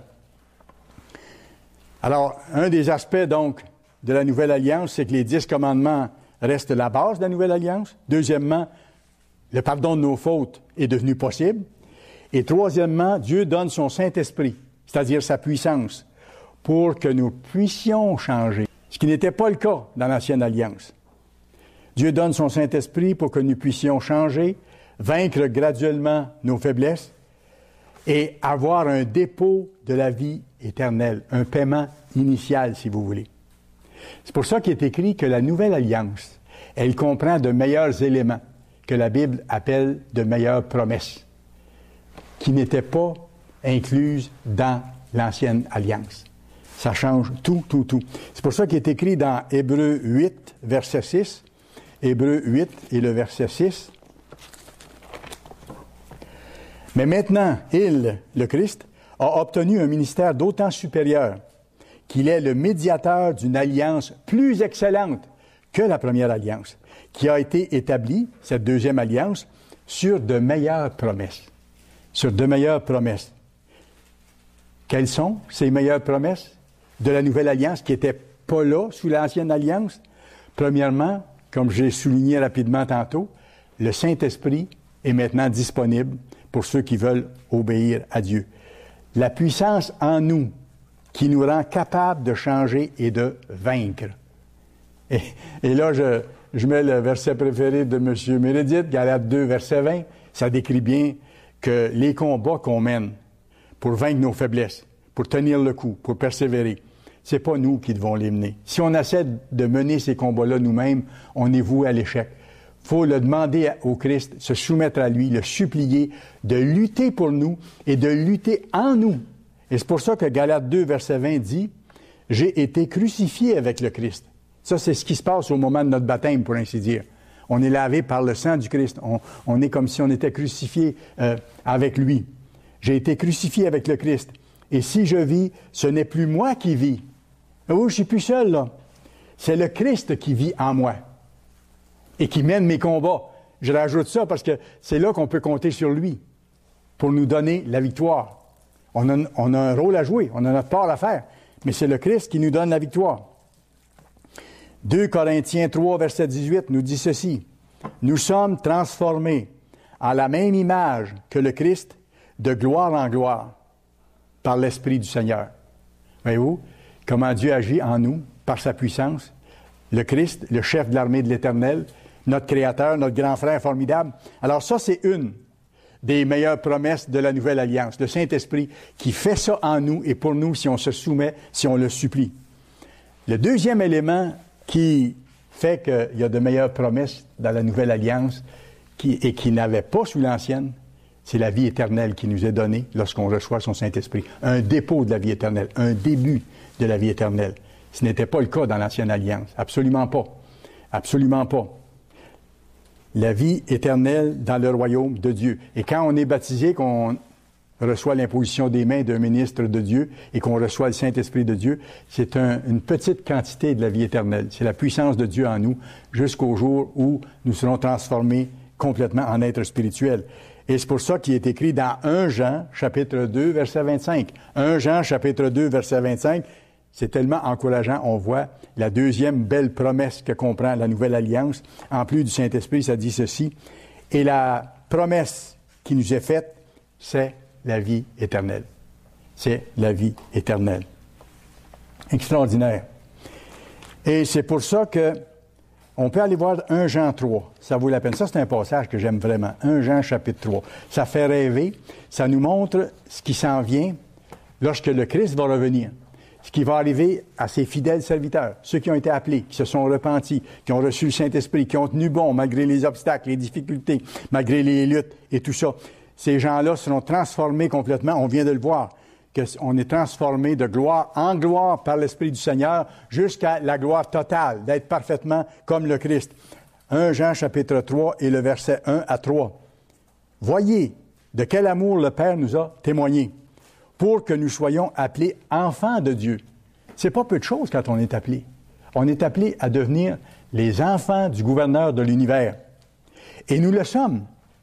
Alors, un des aspects, donc, de la Nouvelle Alliance, c'est que les dix commandements restent la base de la Nouvelle Alliance. Deuxièmement, le pardon de nos fautes est devenu possible. Et troisièmement, Dieu donne son Saint-Esprit, c'est-à-dire sa puissance, pour que nous puissions changer, ce qui n'était pas le cas dans l'Ancienne Alliance. Dieu donne son Saint-Esprit pour que nous puissions changer, vaincre graduellement nos faiblesses et avoir un dépôt de la vie éternelle, un paiement initial, si vous voulez. C'est pour ça qu'il est écrit que la Nouvelle Alliance, elle comprend de meilleurs éléments que la Bible appelle de meilleures promesses, qui n'étaient pas incluses dans l'Ancienne Alliance. Ça change tout, tout, tout. C'est pour ça qu'il est écrit dans Hébreux huit, verset six, Hébreux huit et le verset six. Mais maintenant, il, le Christ, a obtenu un ministère d'autant supérieur qu'il est le médiateur d'une alliance plus excellente que la première alliance, qui a été établie, cette deuxième alliance, sur de meilleures promesses. Sur de meilleures promesses. Quelles sont ces meilleures promesses de la nouvelle alliance qui n'étaient pas là sous l'ancienne alliance? Premièrement, comme j'ai souligné rapidement tantôt, le Saint-Esprit est maintenant disponible pour ceux qui veulent obéir à Dieu. La puissance en nous qui nous rend capables de changer et de vaincre. Et, et là, je, je mets le verset préféré de M. Meredith, Galates deux, verset vingt. Ça décrit bien que les combats qu'on mène pour vaincre nos faiblesses, pour tenir le coup, pour persévérer, c'est pas nous qui devons les mener. Si on essaie de mener ces combats-là nous-mêmes, on est voué à l'échec. Il faut le demander au Christ, se soumettre à lui, le supplier, de lutter pour nous et de lutter en nous. Et c'est pour ça que Galates deux, verset vingt dit, « J'ai été crucifié avec le Christ. » Ça, c'est ce qui se passe au moment de notre baptême, pour ainsi dire. On est lavé par le sang du Christ. On, on est comme si on était crucifié euh, avec lui. J'ai été crucifié avec le Christ. Et si je vis, ce n'est plus moi qui vis, Ah oui, je suis plus seul, là. C'est le Christ qui vit en moi et qui mène mes combats. Je rajoute ça parce que c'est là qu'on peut compter sur lui pour nous donner la victoire. On a, on a un rôle à jouer, on a notre part à faire, mais c'est le Christ qui nous donne la victoire. deux Corinthiens trois, verset dix-huit, nous dit ceci. « Nous sommes transformés en la même image que le Christ, de gloire en gloire, par l'Esprit du Seigneur. » Voyez-vous comment Dieu agit en nous, par sa puissance? Le Christ, le chef de l'armée de l'Éternel, notre Créateur, notre grand frère formidable. Alors ça, c'est une des meilleures promesses de la Nouvelle Alliance. Le Saint-Esprit qui fait ça en nous et pour nous si on se soumet, si on le supplie. Le deuxième élément qui fait qu'il y a de meilleures promesses dans la Nouvelle Alliance qui, et qui n'avait pas sous l'Ancienne, c'est la vie éternelle qui nous est donnée lorsqu'on reçoit son Saint-Esprit. Un dépôt de la vie éternelle, un début de la vie éternelle. Ce n'était pas le cas dans l'Ancienne Alliance. Absolument pas. Absolument pas. La vie éternelle dans le royaume de Dieu. Et quand on est baptisé, qu'on reçoit l'imposition des mains d'un ministre de Dieu et qu'on reçoit le Saint-Esprit de Dieu, c'est un, une petite quantité de la vie éternelle. C'est la puissance de Dieu en nous jusqu'au jour où nous serons transformés complètement en êtres spirituels. Et c'est pour ça qu'il est écrit dans premier Jean, chapitre deux, verset vingt-cinq. premier Jean, chapitre deux, verset vingt-cinq, c'est tellement encourageant. On voit la deuxième belle promesse que comprend la Nouvelle Alliance. En plus du Saint-Esprit, ça dit ceci. Et la promesse qui nous est faite, c'est la vie éternelle. C'est la vie éternelle. Extraordinaire. Et c'est pour ça que on peut aller voir premier Jean trois. Ça vaut la peine. Ça, c'est un passage que j'aime vraiment. premier Jean, chapitre trois. Ça fait rêver. Ça nous montre ce qui s'en vient lorsque le Christ va revenir. Ce qui va arriver à ses fidèles serviteurs, ceux qui ont été appelés, qui se sont repentis, qui ont reçu le Saint-Esprit, qui ont tenu bon malgré les obstacles, les difficultés, malgré les luttes et tout ça. Ces gens-là seront transformés complètement. On vient de le voir, qu'on est transformé de gloire en gloire par l'Esprit du Seigneur jusqu'à la gloire totale, d'être parfaitement comme le Christ. premier Jean chapitre trois et le verset un à trois. Voyez de quel amour le Père nous a témoigné pour que nous soyons appelés enfants de Dieu. C'est pas peu de choses quand on est appelé. On est appelé à devenir les enfants du gouverneur de l'univers. Et nous le sommes.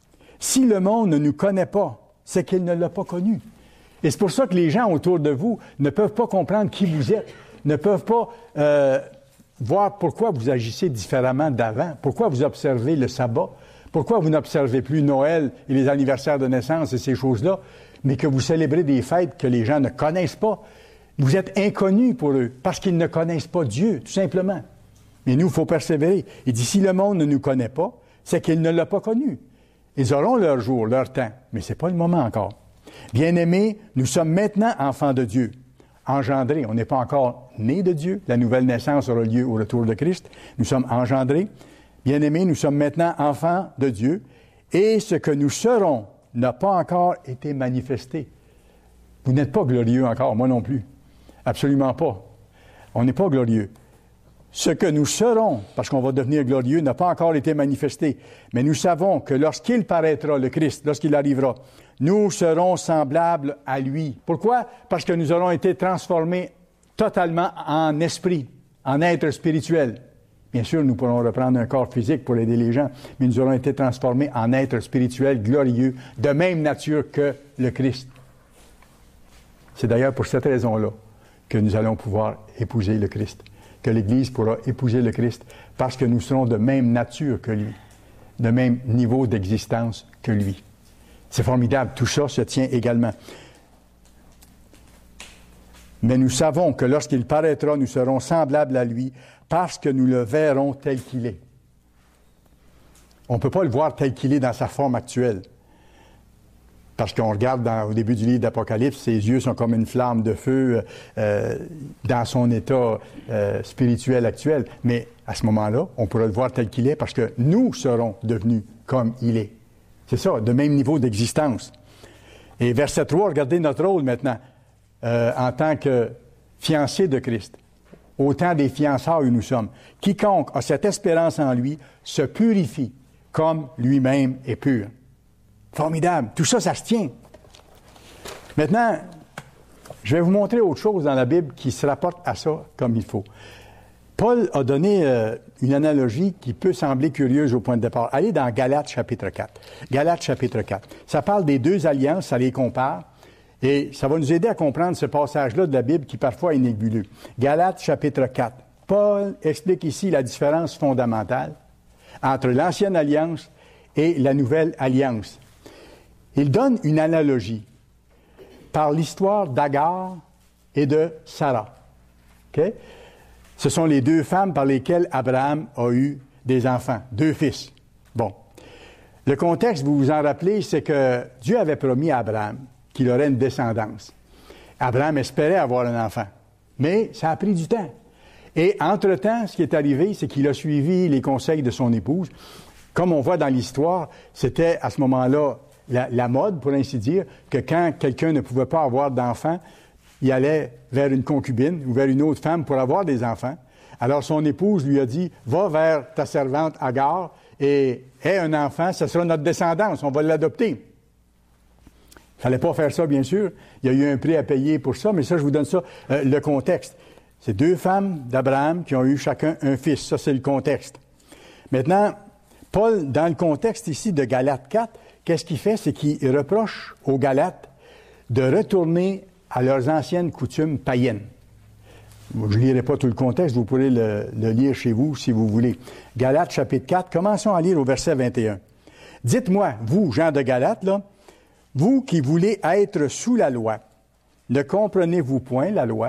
Si le monde ne nous connaît pas, c'est qu'il ne l'a pas connu. Et c'est pour ça que les gens autour de vous ne peuvent pas comprendre qui vous êtes, ne peuvent pas euh, voir pourquoi vous agissez différemment d'avant, pourquoi vous observez le sabbat, pourquoi vous n'observez plus Noël et les anniversaires de naissance et ces choses-là, mais que vous célébrez des fêtes que les gens ne connaissent pas. Vous êtes inconnus pour eux, parce qu'ils ne connaissent pas Dieu, tout simplement. Mais nous, il faut persévérer. Il dit, si le monde ne nous connaît pas, c'est qu'il ne l'a pas connu. Ils auront leur jour, leur temps, mais ce n'est pas le moment encore. Bien-aimés, nous sommes maintenant enfants de Dieu, engendrés. On n'est pas encore nés de Dieu. La nouvelle naissance aura lieu au retour de Christ. Nous sommes engendrés. Bien-aimés, nous sommes maintenant enfants de Dieu. Et ce que nous serons n'a pas encore été manifesté. Vous n'êtes pas glorieux encore, moi non plus. Absolument pas. On n'est pas glorieux. Ce que nous serons, parce qu'on va devenir glorieux, n'a pas encore été manifesté. Mais nous savons que lorsqu'il paraîtra, le Christ, lorsqu'il arrivera, nous serons semblables à lui. Pourquoi? Parce que nous aurons été transformés totalement en esprit, en être spirituel. Bien sûr, nous pourrons reprendre un corps physique pour aider les gens, mais nous aurons été transformés en êtres spirituels glorieux, de même nature que le Christ. C'est d'ailleurs pour cette raison-là que nous allons pouvoir épouser le Christ, que l'Église pourra épouser le Christ, parce que nous serons de même nature que lui, de même niveau d'existence que lui. C'est formidable, tout ça se tient également. Mais nous savons que lorsqu'il paraîtra, nous serons semblables à lui, parce que nous le verrons tel qu'il est. On ne peut pas le voir tel qu'il est dans sa forme actuelle. Parce qu'on regarde dans, au début du livre d'Apocalypse, ses yeux sont comme une flamme de feu euh, dans son état euh, spirituel actuel. Mais à ce moment-là, on pourra le voir tel qu'il est parce que nous serons devenus comme il est. C'est ça, de même niveau d'existence. Et verset trois, regardez notre rôle maintenant euh, en tant que fiancés de Christ. Au temps des fiançailles où nous sommes. Quiconque a cette espérance en lui se purifie comme lui-même est pur. Formidable. Tout ça, ça se tient. Maintenant, je vais vous montrer autre chose dans la Bible qui se rapporte à ça comme il faut. Paul a donné euh, une analogie qui peut sembler curieuse au point de départ. Allez dans Galates chapitre quatre. Galates chapitre quatre. Ça parle des deux alliances, ça les compare. Et ça va nous aider à comprendre ce passage-là de la Bible qui parfois est nébuleux. Galates chapitre quatre. Paul explique ici la différence fondamentale entre l'ancienne alliance et la nouvelle alliance. Il donne une analogie par l'histoire d'Agar et de Sarah. Okay? Ce sont les deux femmes par lesquelles Abraham a eu des enfants, deux fils. Bon. Le contexte, vous vous en rappelez, c'est que Dieu avait promis à Abraham qu'il aurait une descendance. Abraham espérait avoir un enfant, mais ça a pris du temps. Et entre-temps, ce qui est arrivé, c'est qu'il a suivi les conseils de son épouse. Comme on voit dans l'histoire, c'était à ce moment-là la, la mode, pour ainsi dire, que quand quelqu'un ne pouvait pas avoir d'enfant, il allait vers une concubine ou vers une autre femme pour avoir des enfants. Alors son épouse lui a dit, « Va vers ta servante Agar et aie un enfant, ce sera notre descendance, on va l'adopter. » Il ne fallait pas faire ça, bien sûr. Il y a eu un prix à payer pour ça, mais ça, je vous donne ça, euh, le contexte. C'est deux femmes d'Abraham qui ont eu chacun un fils. Ça, c'est le contexte. Maintenant, Paul, dans le contexte ici de Galates quatre, qu'est-ce qu'il fait? C'est qu'il reproche aux Galates de retourner à leurs anciennes coutumes païennes. Je ne lirai pas tout le contexte, vous pourrez le, le lire chez vous si vous voulez. Galates chapitre quatre, commençons à lire au verset vingt et un. « Dites-moi, vous, gens de Galates, là, vous qui voulez être sous la loi, ne comprenez-vous point la loi? »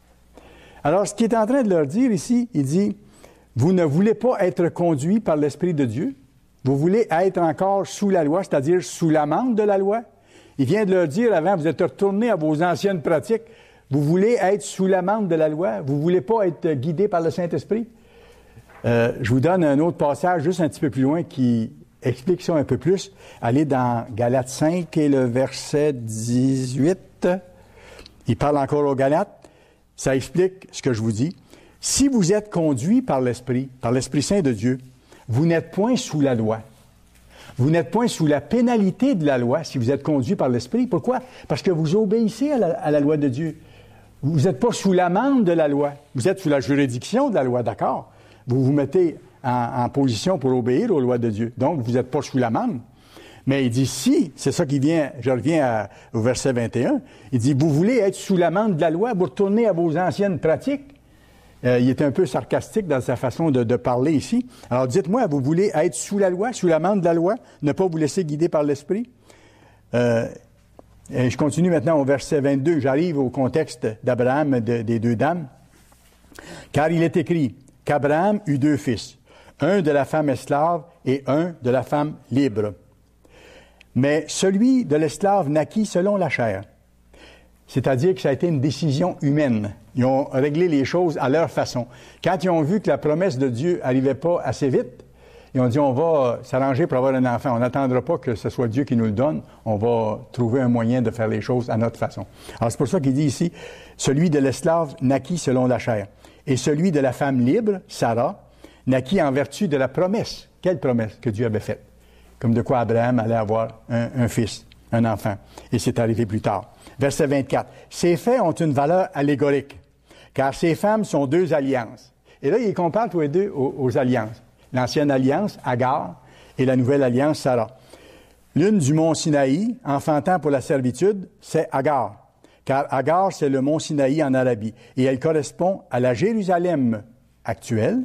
Alors, ce qu'il est en train de leur dire ici, il dit, « Vous ne voulez pas être conduits par l'Esprit de Dieu? Vous voulez être encore sous la loi, c'est-à-dire sous l'amende de la loi? » Il vient de leur dire avant, vous êtes retournés à vos anciennes pratiques. Vous voulez être sous l'amende de la loi? Vous ne voulez pas être guidés par le Saint-Esprit? Euh, je vous donne un autre passage juste un petit peu plus loin qui explique ça un peu plus. Allez dans Galates cinq et le verset dix-huit. Il parle encore aux Galates. Ça explique ce que je vous dis. « Si vous êtes conduits par l'Esprit, par l'Esprit Saint de Dieu, vous n'êtes point sous la loi. Vous n'êtes point sous la pénalité de la loi si vous êtes conduits par l'Esprit. Pourquoi? Parce que vous obéissez à la, à la loi de Dieu. Vous n'êtes pas sous l'amende de la loi. Vous êtes sous la juridiction de la loi, d'accord? Vous vous mettez en, en position pour obéir aux lois de Dieu. Donc, vous n'êtes pas sous l'amende. Mais il dit, si, c'est ça qui vient, je reviens à, au verset vingt et un, il dit, vous voulez être sous l'amende de la loi, vous retournez à vos anciennes pratiques. Euh, il est un peu sarcastique dans sa façon de, de parler ici. Alors dites-moi, vous voulez être sous la loi, sous l'amende de la loi, ne pas vous laisser guider par l'Esprit? Euh, et je continue maintenant au verset vingt-deux, j'arrive au contexte d'Abraham, de, des deux dames. Car il est écrit qu'Abraham eut deux fils, un de la femme esclave et un de la femme libre. Mais celui de l'esclave naquit selon la chair. C'est-à-dire que ça a été une décision humaine. Ils ont réglé les choses à leur façon. Quand ils ont vu que la promesse de Dieu n'arrivait pas assez vite, ils ont dit, on va s'arranger pour avoir un enfant. On n'attendra pas que ce soit Dieu qui nous le donne. On va trouver un moyen de faire les choses à notre façon. Alors c'est pour ça qu'il dit ici, celui de l'esclave naquit selon la chair. Et celui de la femme libre, Sarah, naquit en vertu de la promesse. Quelle promesse que Dieu avait faite? Comme de quoi Abraham allait avoir un, un fils, un enfant. Et c'est arrivé plus tard. Verset vingt-quatre. Ces faits ont une valeur allégorique, car ces femmes sont deux alliances. Et là, il compare tous les deux aux, aux alliances. L'ancienne alliance, Agar, et la nouvelle alliance, Sarah. L'une du mont Sinaï, enfantant pour la servitude, c'est Agar. Car Agar, c'est le mont Sinaï en Arabie. Et elle correspond à la Jérusalem actuelle,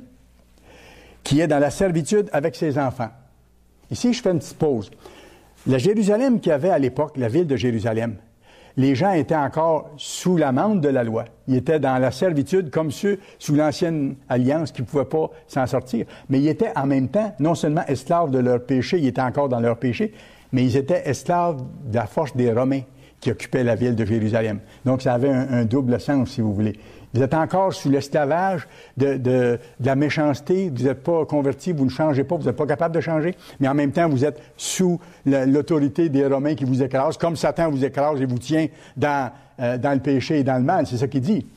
qui est dans la servitude avec ses enfants. Ici, je fais une petite pause. La Jérusalem qu'il y avait à l'époque, la ville de Jérusalem, les gens étaient encore sous l'amende de la loi. Ils étaient dans la servitude comme ceux sous l'ancienne alliance qui ne pouvaient pas s'en sortir. Mais ils étaient en même temps non seulement esclaves de leur péché, ils étaient encore dans leur péché, mais ils étaient esclaves de la force des Romains qui occupaient la ville de Jérusalem. Donc ça avait un, un double sens, si vous voulez. Vous êtes encore sous l'esclavage de, de, de la méchanceté, vous n'êtes pas convertis, vous ne changez pas, vous n'êtes pas capable de changer, mais en même temps, vous êtes sous la, l'autorité des Romains qui vous écrasent, comme Satan vous écrase et vous tient dans, euh, dans le péché et dans le mal. C'est ça qu'il dit.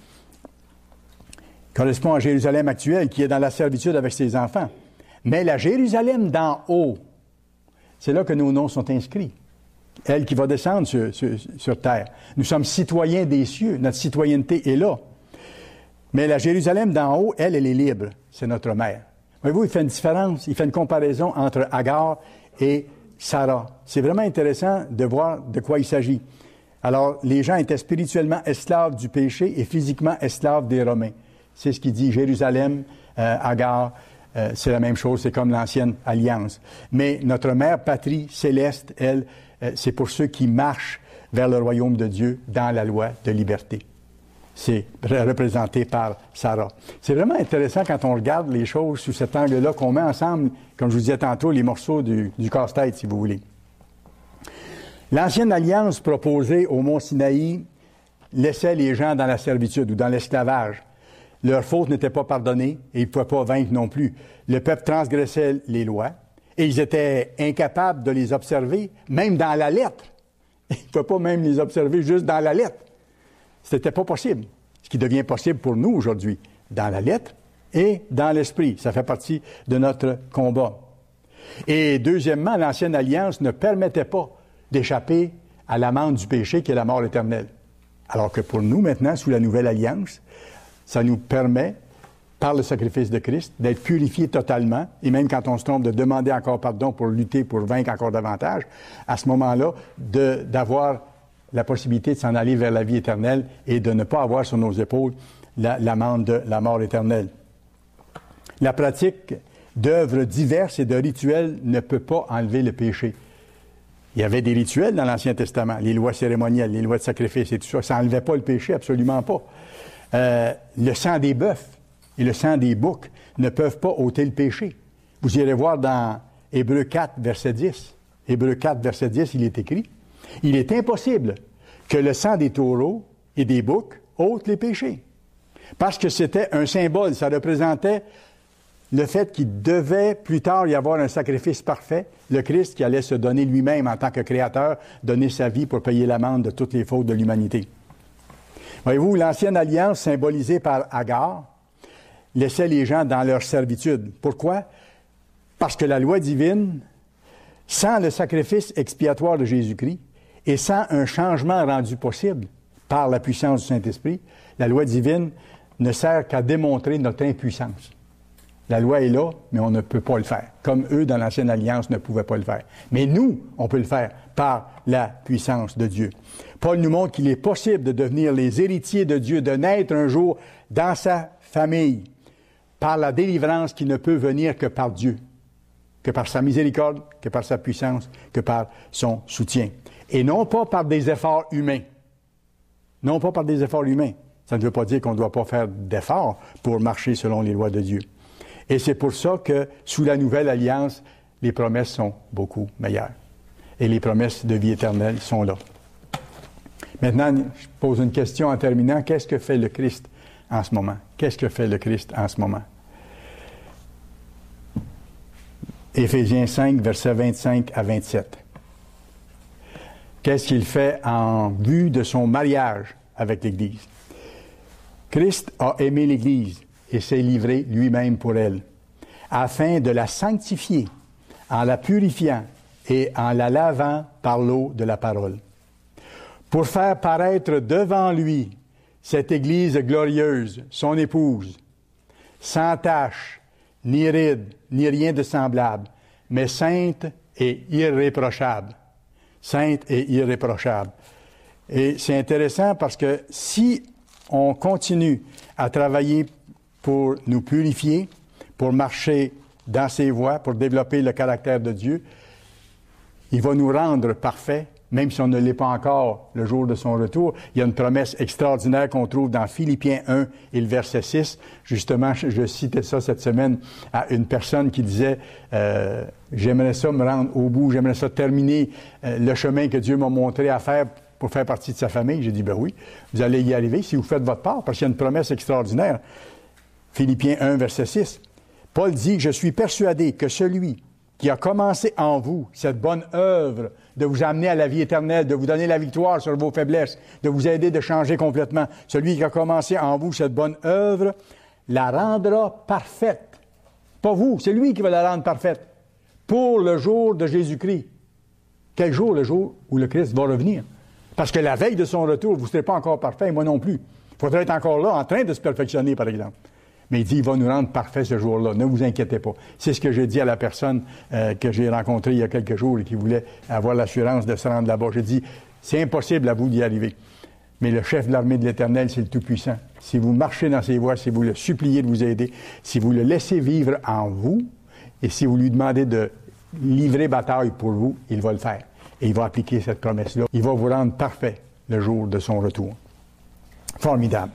Il correspond à Jérusalem actuelle, qui est dans la servitude avec ses enfants. Mais la Jérusalem d'en haut, c'est là que nos noms sont inscrits. elle qui va descendre sur, sur, sur terre. Nous sommes citoyens des cieux, notre citoyenneté est là. Mais la Jérusalem d'en haut, elle, elle est libre, c'est notre mère. Voyez-vous, il fait une différence, il fait une comparaison entre Agar et Sarah. C'est vraiment intéressant de voir de quoi il s'agit. Alors, les gens étaient spirituellement esclaves du péché et physiquement esclaves des Romains. C'est ce qu'il dit, Jérusalem, euh, Agar, euh, c'est la même chose, c'est comme l'ancienne alliance. Mais notre mère patrie céleste, elle, euh, c'est pour ceux qui marchent vers le royaume de Dieu dans la loi de liberté. C'est représenté par Sarah. C'est vraiment intéressant quand on regarde les choses sous cet angle-là, qu'on met ensemble, comme je vous disais tantôt, les morceaux du, du casse-tête, si vous voulez. L'ancienne alliance proposée au mont Sinaï laissait les gens dans la servitude ou dans l'esclavage. Leurs fautes n'étaient pas pardonnées et ils ne pouvaient pas vaincre non plus. Le peuple transgressait les lois et ils étaient incapables de les observer, même dans la lettre. Ils ne pouvaient pas même les observer juste dans la lettre. C'était pas possible. Ce qui devient possible pour nous aujourd'hui, dans la lettre et dans l'esprit. Ça fait partie de notre combat. Et deuxièmement, l'ancienne alliance ne permettait pas d'échapper à l'amende du péché qui est la mort éternelle. Alors que pour nous, maintenant, sous la nouvelle alliance, ça nous permet, par le sacrifice de Christ, d'être purifiés totalement, et même quand on se trompe, de demander encore pardon pour lutter, pour vaincre encore davantage, à ce moment-là, de, d'avoir la possibilité de s'en aller vers la vie éternelle et de ne pas avoir sur nos épaules la, l'amende de la mort éternelle. La pratique d'œuvres diverses et de rituels ne peut pas enlever le péché. Il y avait des rituels dans l'Ancien Testament, les lois cérémonielles, les lois de sacrifice et tout ça. Ça n'enlevait pas le péché, absolument pas. Euh, le sang des bœufs et le sang des boucs ne peuvent pas ôter le péché. Vous irez voir dans Hébreux quatre, verset dix. Hébreux quatre, verset dix, il est écrit: il est impossible que le sang des taureaux et des boucs ôte les péchés. Parce que c'était un symbole, ça représentait le fait qu'il devait plus tard y avoir un sacrifice parfait, le Christ qui allait se donner lui-même en tant que créateur, donner sa vie pour payer l'amende de toutes les fautes de l'humanité. Voyez-vous, l'ancienne alliance symbolisée par Agar laissait les gens dans leur servitude. Pourquoi? Parce que la loi divine, sans le sacrifice expiatoire de Jésus-Christ et sans un changement rendu possible par la puissance du Saint-Esprit, la loi divine ne sert qu'à démontrer notre impuissance. La loi est là, mais on ne peut pas le faire, comme eux dans l'Ancienne Alliance ne pouvaient pas le faire. Mais nous, on peut le faire par la puissance de Dieu. Paul nous montre qu'il est possible de devenir les héritiers de Dieu, de naître un jour dans sa famille, par la délivrance qui ne peut venir que par Dieu, que par sa miséricorde, que par sa puissance, que par son soutien. Et non pas par des efforts humains. Non pas par des efforts humains. Ça ne veut pas dire qu'on ne doit pas faire d'efforts pour marcher selon les lois de Dieu. Et c'est pour ça que, sous la nouvelle alliance, les promesses sont beaucoup meilleures. Et les promesses de vie éternelle sont là. Maintenant, je pose une question en terminant. Qu'est-ce que fait le Christ en ce moment? Qu'est-ce que fait le Christ en ce moment? Éphésiens cinq, versets vingt-cinq à vingt-sept. Qu'est-ce qu'il fait en vue de son mariage avec l'Église? Christ a aimé l'Église et s'est livré lui-même pour elle, afin de la sanctifier, en la purifiant et en la lavant par l'eau de la parole, pour faire paraître devant lui cette Église glorieuse, son épouse, sans tache, ni ride, ni rien de semblable, mais sainte et irréprochable. Sainte et irréprochable. Et c'est intéressant parce que si on continue à travailler pour nous purifier, pour marcher dans ses voies, pour développer le caractère de Dieu, il va nous rendre parfaits, même si on ne l'est pas encore le jour de son retour. Il y a une promesse extraordinaire qu'on trouve dans Philippiens un et le verset six. Justement, je citais ça cette semaine à une personne qui disait euh, « J'aimerais ça me rendre au bout, j'aimerais ça terminer euh, le chemin que Dieu m'a montré à faire pour faire partie de sa famille. » J'ai dit « Ben oui, vous allez y arriver si vous faites votre part, parce qu'il y a une promesse extraordinaire. » Philippiens un, verset six. Paul dit « Je suis persuadé que celui qui a commencé en vous cette bonne œuvre de vous amener à la vie éternelle, de vous donner la victoire sur vos faiblesses, de vous aider de changer complètement, celui qui a commencé en vous cette bonne œuvre, la rendra parfaite. Pas vous, c'est lui qui va la rendre parfaite pour le jour de Jésus-Christ. Quel jour, le jour où le Christ va revenir? Parce que la veille de son retour, vous ne serez pas encore parfait, moi non plus. Il faudrait être encore là, en train de se perfectionner, par exemple. Mais il dit, il va nous rendre parfaits ce jour-là. Ne vous inquiétez pas. C'est ce que j'ai dit à la personne euh, que j'ai rencontrée il y a quelques jours et qui voulait avoir l'assurance de se rendre là-bas. J'ai dit, c'est impossible à vous d'y arriver. Mais le chef de l'armée de l'Éternel, c'est le Tout-Puissant. Si vous marchez dans ses voies, si vous le suppliez de vous aider, si vous le laissez vivre en vous, et si vous lui demandez de livrer bataille pour vous, il va le faire. Et il va appliquer cette promesse-là. Il va vous rendre parfait le jour de son retour. Formidable.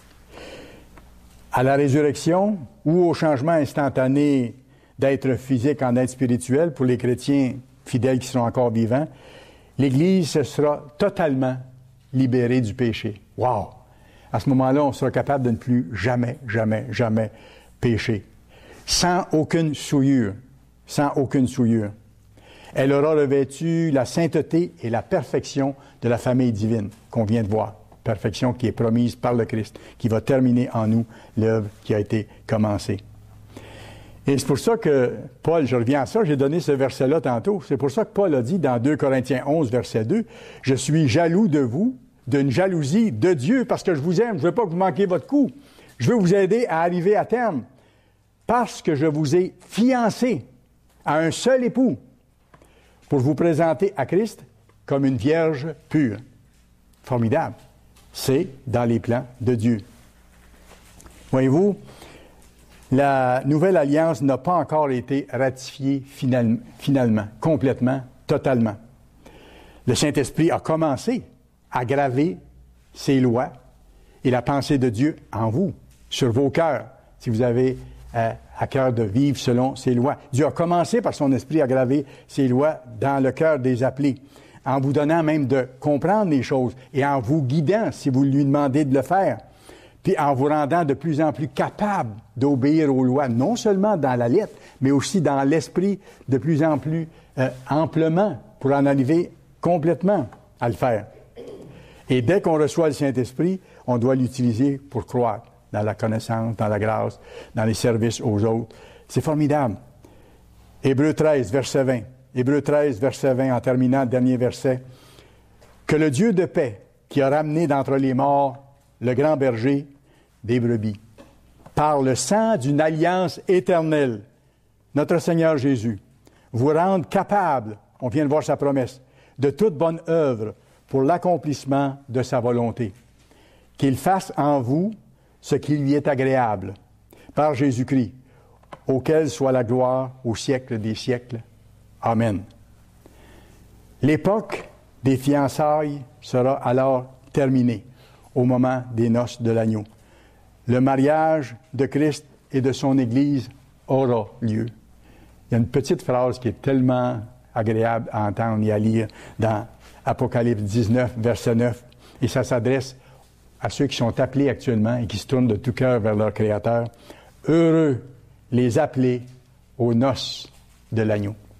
À la résurrection ou au changement instantané d'être physique en être spirituel pour les chrétiens fidèles qui seront encore vivants, l'Église se sera totalement libérée du péché. Wow! À ce moment-là, on sera capable de ne plus jamais, jamais, jamais pécher. Sans aucune souillure. Sans aucune souillure. Elle aura revêtu la sainteté et la perfection de la famille divine qu'on vient de voir. Perfection qui est promise par le Christ, qui va terminer en nous l'œuvre qui a été commencée. Et c'est pour ça que Paul, je reviens à ça, j'ai donné ce verset-là tantôt, c'est pour ça que Paul a dit dans deux Corinthiens onze, verset deux, « Je suis jaloux de vous, d'une jalousie de Dieu, parce que je vous aime, je ne veux pas que vous manquiez votre coup. Je veux vous aider à arriver à terme, parce que je vous ai fiancé à un seul époux, pour vous présenter à Christ comme une vierge pure. » Formidable. C'est dans les plans de Dieu. Voyez-vous, la nouvelle alliance n'a pas encore été ratifiée finalement, finalement, complètement, totalement. Le Saint-Esprit a commencé à graver ses lois et la pensée de Dieu en vous, sur vos cœurs, si vous avez euh, à cœur de vivre selon ses lois. Dieu a commencé par son Esprit à graver ses lois dans le cœur des appelés, en vous donnant même de comprendre les choses et en vous guidant si vous lui demandez de le faire, puis en vous rendant de plus en plus capable d'obéir aux lois, non seulement dans la lettre, mais aussi dans l'esprit, de plus en plus euh, amplement, pour en arriver complètement à le faire. Et dès qu'on reçoit le Saint-Esprit, on doit l'utiliser pour croire dans la connaissance, dans la grâce, dans les services aux autres. C'est formidable. Hébreux treize, verset vingt. Hébreux treize, verset vingt, en terminant le dernier verset. « Que le Dieu de paix, qui a ramené d'entre les morts le grand berger des brebis, par le sang d'une alliance éternelle, notre Seigneur Jésus, vous rende capable, on vient de voir sa promesse, de toute bonne œuvre pour l'accomplissement de sa volonté. Qu'il fasse en vous ce qui lui est agréable, par Jésus-Christ, auquel soit la gloire au siècle des siècles. Amen. » L'époque des fiançailles sera alors terminée au moment des noces de l'agneau. Le mariage de Christ et de son Église aura lieu. Il y a une petite phrase qui est tellement agréable à entendre et à lire dans Apocalypse dix-neuf, verset neuf, et ça s'adresse à ceux qui sont appelés actuellement et qui se tournent de tout cœur vers leur Créateur. Heureux les appelés aux noces de l'agneau.